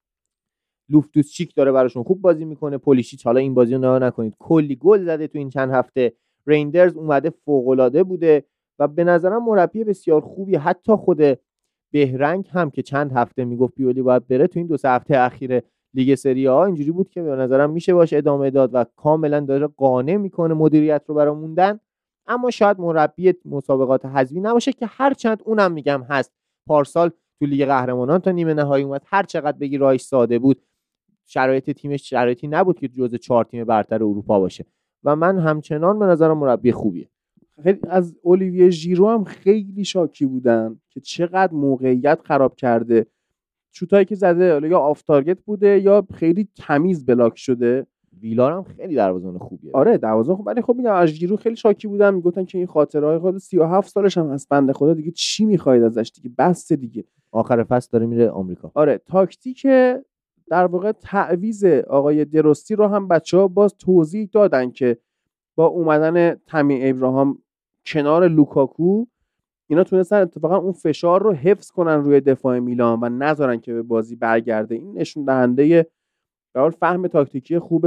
لوفتوس چیک داره براشون خوب بازی میکنه، پولیشیچ حالا این بازی رو نگاه نکنید کلی گل زده تو این چند هفته، ریندرز اومده فوق العاده بوده و به نظرم مربی بسیار خوبی. حتی خود بهرنگ هم که چند هفته میگفت پیولی باید بره، تو این دو سه هفته اخیر لیگ سری آ اینجوری بود که به نظرم میشه باشه ادامه داد و کاملا داره قانع میکنه مدیریت رو برای موندن. اما شاید مربی مسابقات حذفی نباشه که هر چند اونم میگم هست. پارسال تو لیگ قهرمانان تا نیمه نهایی اومد، هر چقدر بگی راهش ساده بود، شرایط تیمش شرایطی نبود که جزو چهار تیم برتر اروپا باشه و من همچنان به نظرم مربی خوبیه. خیلی از اولیویه ژیرو هم خیلی شاکی بودن که چقدر موقعیت خراب کرده، شوتایی که زده یا آف تارگت بوده یا خیلی تمیز بلاک شده. ویلار هم خیلی دروازه‌بان خوبیه. آره دروازه‌بان خوب، ولی خب میگم از ژیرو خیلی شاکی بودن، میگفتن که این خاطرهای خود سی و هفت سالش هم هست بنده خدا، دیگه چی می‌خواید ازش دیگه، بس دیگه، آخر فصل داره میره آمریکا. آره تاکتیک در واقع تعویض آقای درستی رو هم بچه‌ها باز توضیح دادن که با اومدن تامی ابراهام کنار لوکاکو اینا تونستن اتفاقا اون فشار رو حفظ کنن روی دفاع میلان و نذارن که به بازی برگرده. این نشون دهنده به حال فهم تاکتیکی خوب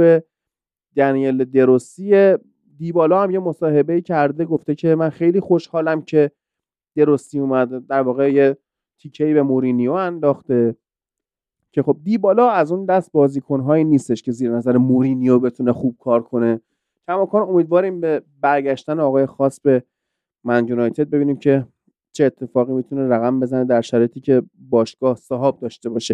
دنیل دروسی. دیبالا هم یه مصاحبه کرده، گفته که من خیلی خوشحالم که دروسی اومد، در واقع یه تیکه‌ای به مورینیو انداخته که خب دیبالا از اون دست بازیکن‌هایی نیستش که زیر نظر مورینیو بتونه خوب کار کنه. کماکان امیدواریم به برگشتن آقای خاص به من یونایتد ببینیم که چه اتفاقی میتونه رقم بزنه در شرایطی که باشگاه صاحب داشته باشه.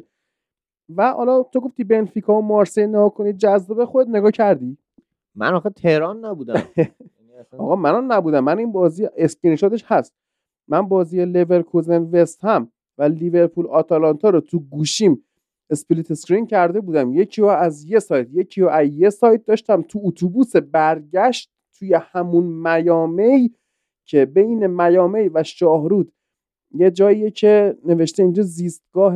و حالا تو گفتی بنفیکا و مارسی نگاه کنید جذاب، خود نگاه کردی؟ من آخه تهران نبودم. آقا منم نبودم، من این بازی اسکرین شاتش هست، من بازی لیورکوزن وست هم و لیورپول آتالانتا رو تو گوشیم اسپلیت اسکرین کرده بودم، یکی رو از یه سایت یکی رو از یه سایت داشتم تو اتوبوس برگشت توی همون میامی که بین میامی و شاهرود یه جاییه که نوشته اینجا زیستگاه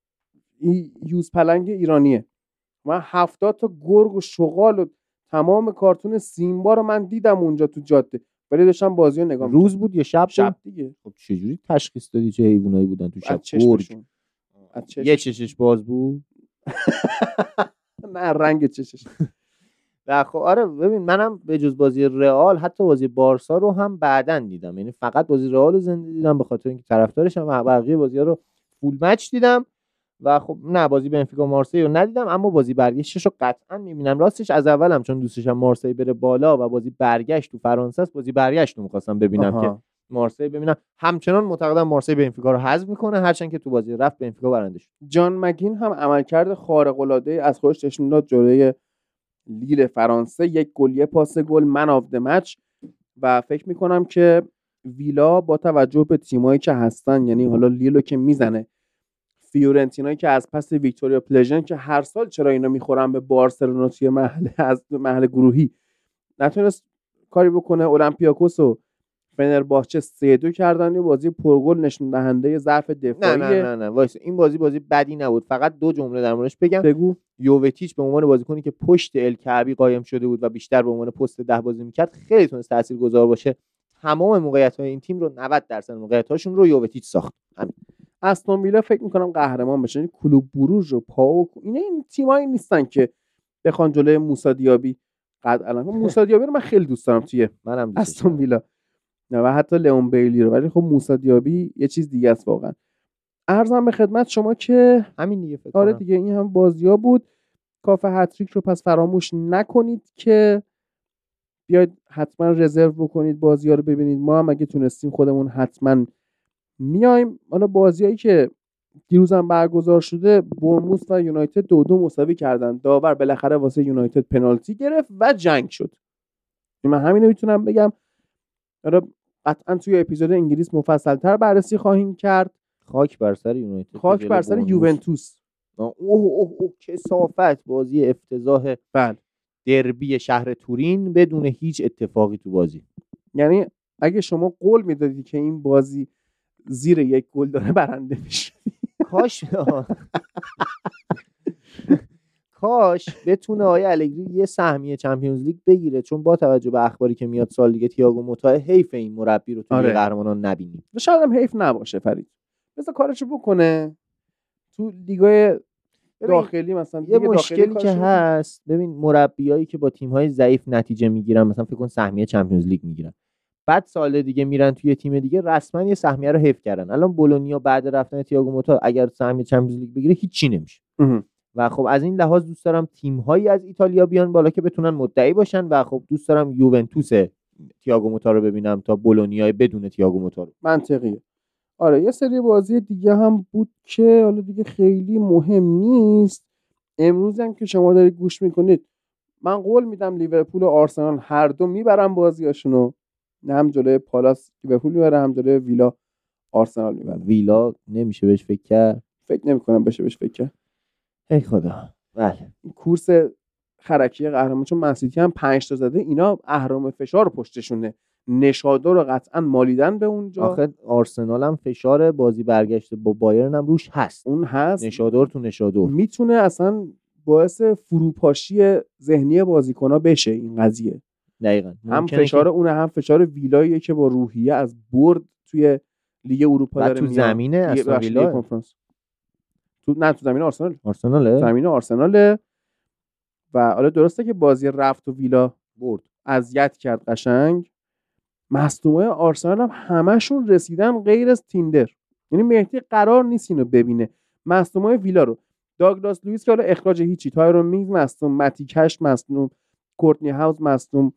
یوز پلنگ ایرانیه. من هفتاد تا گرگ و شغال و تمام کارتون سیمبا رو من دیدم اونجا تو جاده، ولی داشتم بازی رو نگاه روز بود یا شب؟ شب دیگه. خب چجوری تشخیص دادی چه حیوانایی بودن تو شب؟ گرگ یه چشش باز بود؟ نه رنگ چشش. و خب آره ببین منم به جز بازی رئال حتی بازی بارسا رو هم بعدن دیدم، یعنی فقط بازی رئال رو زنده دیدم به خاطر اینکه طرفدارشم و بقیه بازی‌ها رو فول مچ دیدم و خب نه بازی بنفیکا مارسی رو ندیدم، اما بازی برگشتش رو قطعا میبینم. راستش از اولم چون دوستشم مارسی بره بالا و بازی برگشت تو فرانسه است، بازی برگشت رو می‌خواستم ببینم آها. که مارسی ببینم. همچنان معتقدم مارسی بنفیکا رو حذف میکنه، هرچند که تو بازی رفت بنفیکا برنده شد. جان مگین هم عملکرد خارق العاده از خودش نشون داد جلوی لیل فرانسه، یک گل یه پاس گل، من آف د مچ. و فکر میکنم که ویلا با توجه به تیمایی که هستن، یعنی حالا لیلو که میزنه، فیورنتینایی که از پس ویکتوریا پلژن که هر سال چرا اینا میخورن به بارسلونا توی مرحله از مرحله گروهی نتونست کاری بکنه. اولمپیاکوس و فنرباچه سه دو کردن، یه بازی پرگل نشون دهنده ضعف دفاعی. نه نه نه نه وایس، این بازی بازی بدی نبود. فقط دو جمله در موردش بگم. بگو. یووتیچ به عنوان بازیکنی که پشت الکعبی قایم شده بود و بیشتر به عنوان پست ده بازی میکرد خیلی تونست تاثیرگذار باشه. تمام موقعیت‌های این تیم رو نود درصد موقعیت‌هاشون رو یووتیچ ساخت. همین. استون ویلا فکر می‌کنم قهرمان بشه. این کلوب بروژ و پاو اینا این تیمایی نیستن که بخوان جلوی موسی دیابی قد علم. موسی دیابی رو من خیلی دوست دارم توی منم استون ویلا نه و حتی لئون بیلی رو، ولی خب موسی دیابی یه چیز دیگه است واقعا. عرضم به خدمت شما که همین دیگه فکر آره کنم. دیگه این هم بازی‌ها بود. کافه هتریک رو پس فراموش نکنید که بیاید حتما رزرو بکنید بازی‌ها رو ببینید. ما هم اگه تونستیم خودمون حتما میایم. حالا بازیایی که دیروز هم برگزار شده، برنموث و یونایتد دو دو مساوی کردن. داور بالاخره واسه یونایتد پنالتی گرفت و جنگ شد. من همین رو میتونم بگم. حالا قطعا توی اپیزود انگلیس مفصل‌تر بررسی خواهیم کرد. خاک بر سر یونایتد، خاک بر سر یوونتوس. اوه اوه اوه کثافت، بازی افتضاح. بله. دربی شهر تورین بدون هیچ اتفاقی تو بازی. یعنی اگه شما قول میدادی که این بازی زیر یک گل داره برنده میشه. کاش کاش بتونه آقای الگری یه سهمیه چمپیونز لیگ بگیره، چون با توجه به اخباری که میاد سال دیگه تییاگو موتا، حیف این مربی رو تو لیگ قهرمانان نبینیم. شاید هم حیف نباشه فرید. بذار کارشو بکنه تو لیگای داخلی. مثلا یه مشکلی که هست، ببین مربیایی که با تیم‌های ضعیف نتیجه میگیرن، مثلا فکر کن سهمیه چمپیونز لیگ میگیرن، بعد سال دیگه میرن توی تیم دیگه رسما یه سهمیه رو حیف کردن. الان بولونیا بعد رفتن تییاگو موتا اگر سهمیه چمپیونز لیگ بگیره هیچی نمیشه. و خب از این لحاظ دوست دارم تیم‌هایی از ایتالیا بیان بالا که بتونن مدعی باشن و خب دوست دارم یوونتوس تییاگو موتا رو ببینم تا بولونیا بدون تییاگو موتا رو. منطقیه. آره یه سری بازی دیگه هم بود که حالا دیگه خیلی مهم نیست. امروز هم که شما دارید گوش میکنید، من قول میدم لیورپول و آرسنال هر دو میبرن بازیاشونو. هم جلوی پالاس لیورپول میبره، هم جلوی ویلا آرسنال میبره. ویلا نمیشه بهش فکر کرد. فکر نمی‌کنم بشه بهش فکر کرد. ای خدا. بله. کورس خرکی قهرمان، چون منسیتی هم پنج تا زده، اینا اهرام فشار پشتشونه. نشادو رو قطعا مالیدن به اونجا. آخه آرسنال هم فشار بازی برگشته با بایرن هم روش هست. اون هست. نشادور تو نشادور میتونه اصلا باعث فروپاشی ذهنی بازیکن‌ها بشه این قضیه. دقیقاً. هم فشار که... اونه، هم فشار ویلاییه که با روحیه از برد توی لیگ اروپا داره میاد. تو زمینه اصلا ویلا کنفرانس. تو نه تو زمینه آرسنال. آرسناله. زمینه آرسناله. و حالا درسته که بازی رفت و ویلا برد اذیت کرد قشنگ. مصدومای آرسنال هم همشون رسیدن غیر از تیندر. یعنی مهدی قرار نیست اینو ببینه. مصدومای ویلا رو داگلاس لوئیس که حالا اخراج هیچی، تایرون مینگز مصدوم، متی کش مصدوم، کورتنی هاوس مصدوم،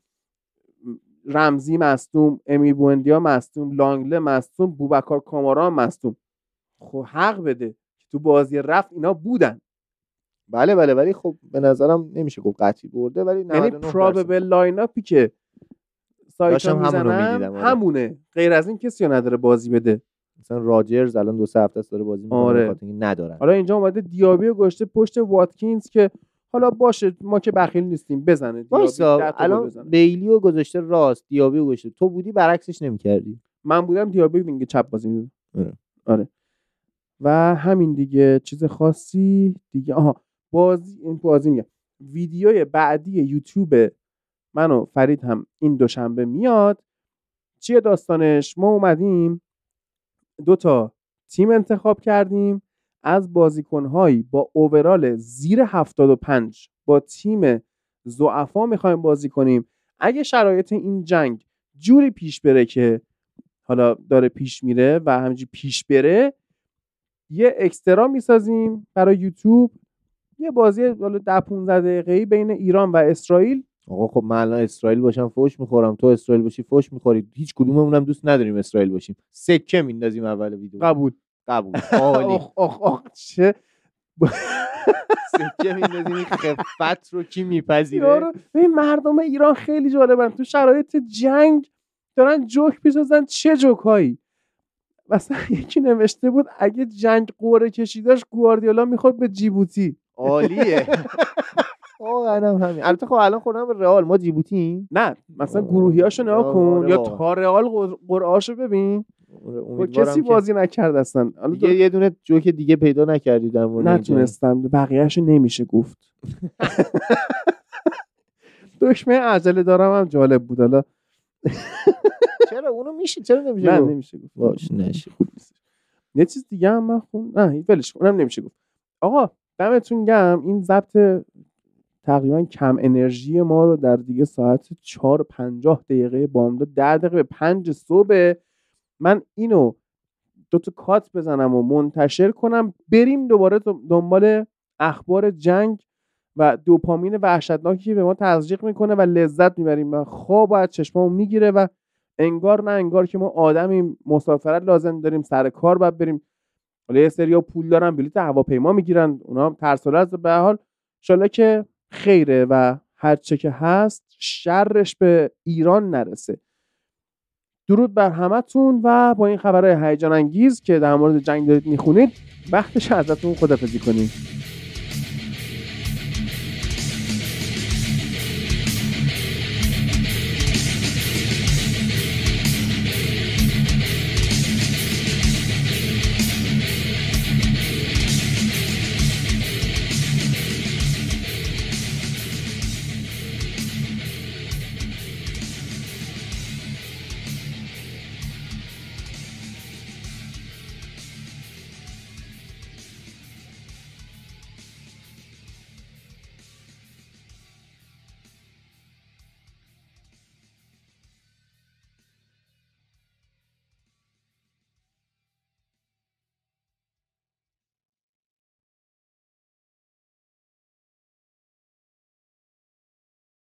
رمزی مصدوم، امی بوندیا مصدوم، لانگله مصدوم، بوبکار کامارا مصدوم. خب حق بده که تو بازی رفت اینا بودن. بله بله ولی خب به نظرم نمیشه گفت قطعی برده، ولی یعنی پراببل لاین اپی که سایتا میزنن همونه، غیر از این کسی نداره بازی بده. مثلا راجرز الان دو سه هفته است داره بازی میکنه. آره. بخاطر اینکه ندارن. حالا اینجا اومده دیابی و گشته پشت واتکینز که حالا باشه ما که بخیل نیستیم بزنه دیابی. الان بیلیو گذاشته راست، دیابی رو گذاشته. تو بودی برعکسش نمی‌کردی. من بودم دیابی وینگ چپ بازی می‌داد. آره. آره. و همین دیگه، چیز خاصی دیگه. آها بازی این بازی میگم ویدیوی بعدی یوتیوب من و فرید هم این دوشنبه میاد. چیه داستانش؟ ما اومدیم دو تا تیم انتخاب کردیم از بازیکن‌هایی با اوورال زیر هفتاد و پنج با تیم ضعفا میخوایم بازی کنیم. اگه شرایط این جنگ جوری پیش بره که حالا داره پیش میره و همینجوری پیش بره، یه اکسترا میسازیم برای یوتیوب، یه بازی حالا ده پانزده دقیقه‌ای بین ایران و اسرائیل. آقا خب من الان اسرائیل باشم فوش میخورم، تو اسرائیل باشی فوش میخوری، هیچ کدوممون هم دوست نداریم اسرائیل باشیم. سکه میندازیم اول ویدیو. قبول قبول. عالی. آخ آخ آخ چه سکه میندازیم. این خفت رو کی میپذیره؟ یارو ببین مردم ایران خیلی جالبن، تو شرایط جنگ دارن جوک میسازن. چه جوکایی؟ مثلا یکی نوشته بود اگه جنگ قرعه کشیداش گواردیولا میخواد به جیبوتی. عالیه. واقعا هم همین. البته خب الان خوردن به رئال، ما جیبوتیم. نه مثلا گروهیاشو نگاه کن یا تا رئال قرعه‌اشو ببین، کسی بازی نکرد اصلا. دیگه یه دونه جوک دیگه پیدا نکردی در مورد این؟ نتونستم، بقیه‌اشو نمیشه گفت. دشمن عجله دارم هم جالب بود. حالا چرا اونو میشه، چرا نمیشه نه گفت؟ نمیشه گفت. باش نشه. خوب نیست. یه چیز دیگه هم من خون نه ولش اونم نمیشه گفت. آقا دمتون گرم. این ضبط تقریبا کم انرژی ما رو در دیگه ساعت چهار و پنجاه دقیقه بامداد ده دقیقه به پنج صبح من اینو دو تا کات بزنم و منتشر کنم، بریم دوباره دنبال اخبار جنگ و دوپامین وحشتناکی که به ما تزریق میکنه و لذت میبریم و خواب از چشمامون میگیره و انگار نه انگار که ما آدمی مسافرت لازم داریم، سر کار باید بریم. حالا یه سریا پول دارن بلیط هواپیما میگیرن، اونا هم ترساله است. به هر حال ان شاءالله که خیره و هر چه که هست شرش به ایران نرسه. درود بر همتون و با این خبرهای هیجان انگیز که در مورد جنگ دارید میخونید وقتش ازتون خداحافظی کنیم.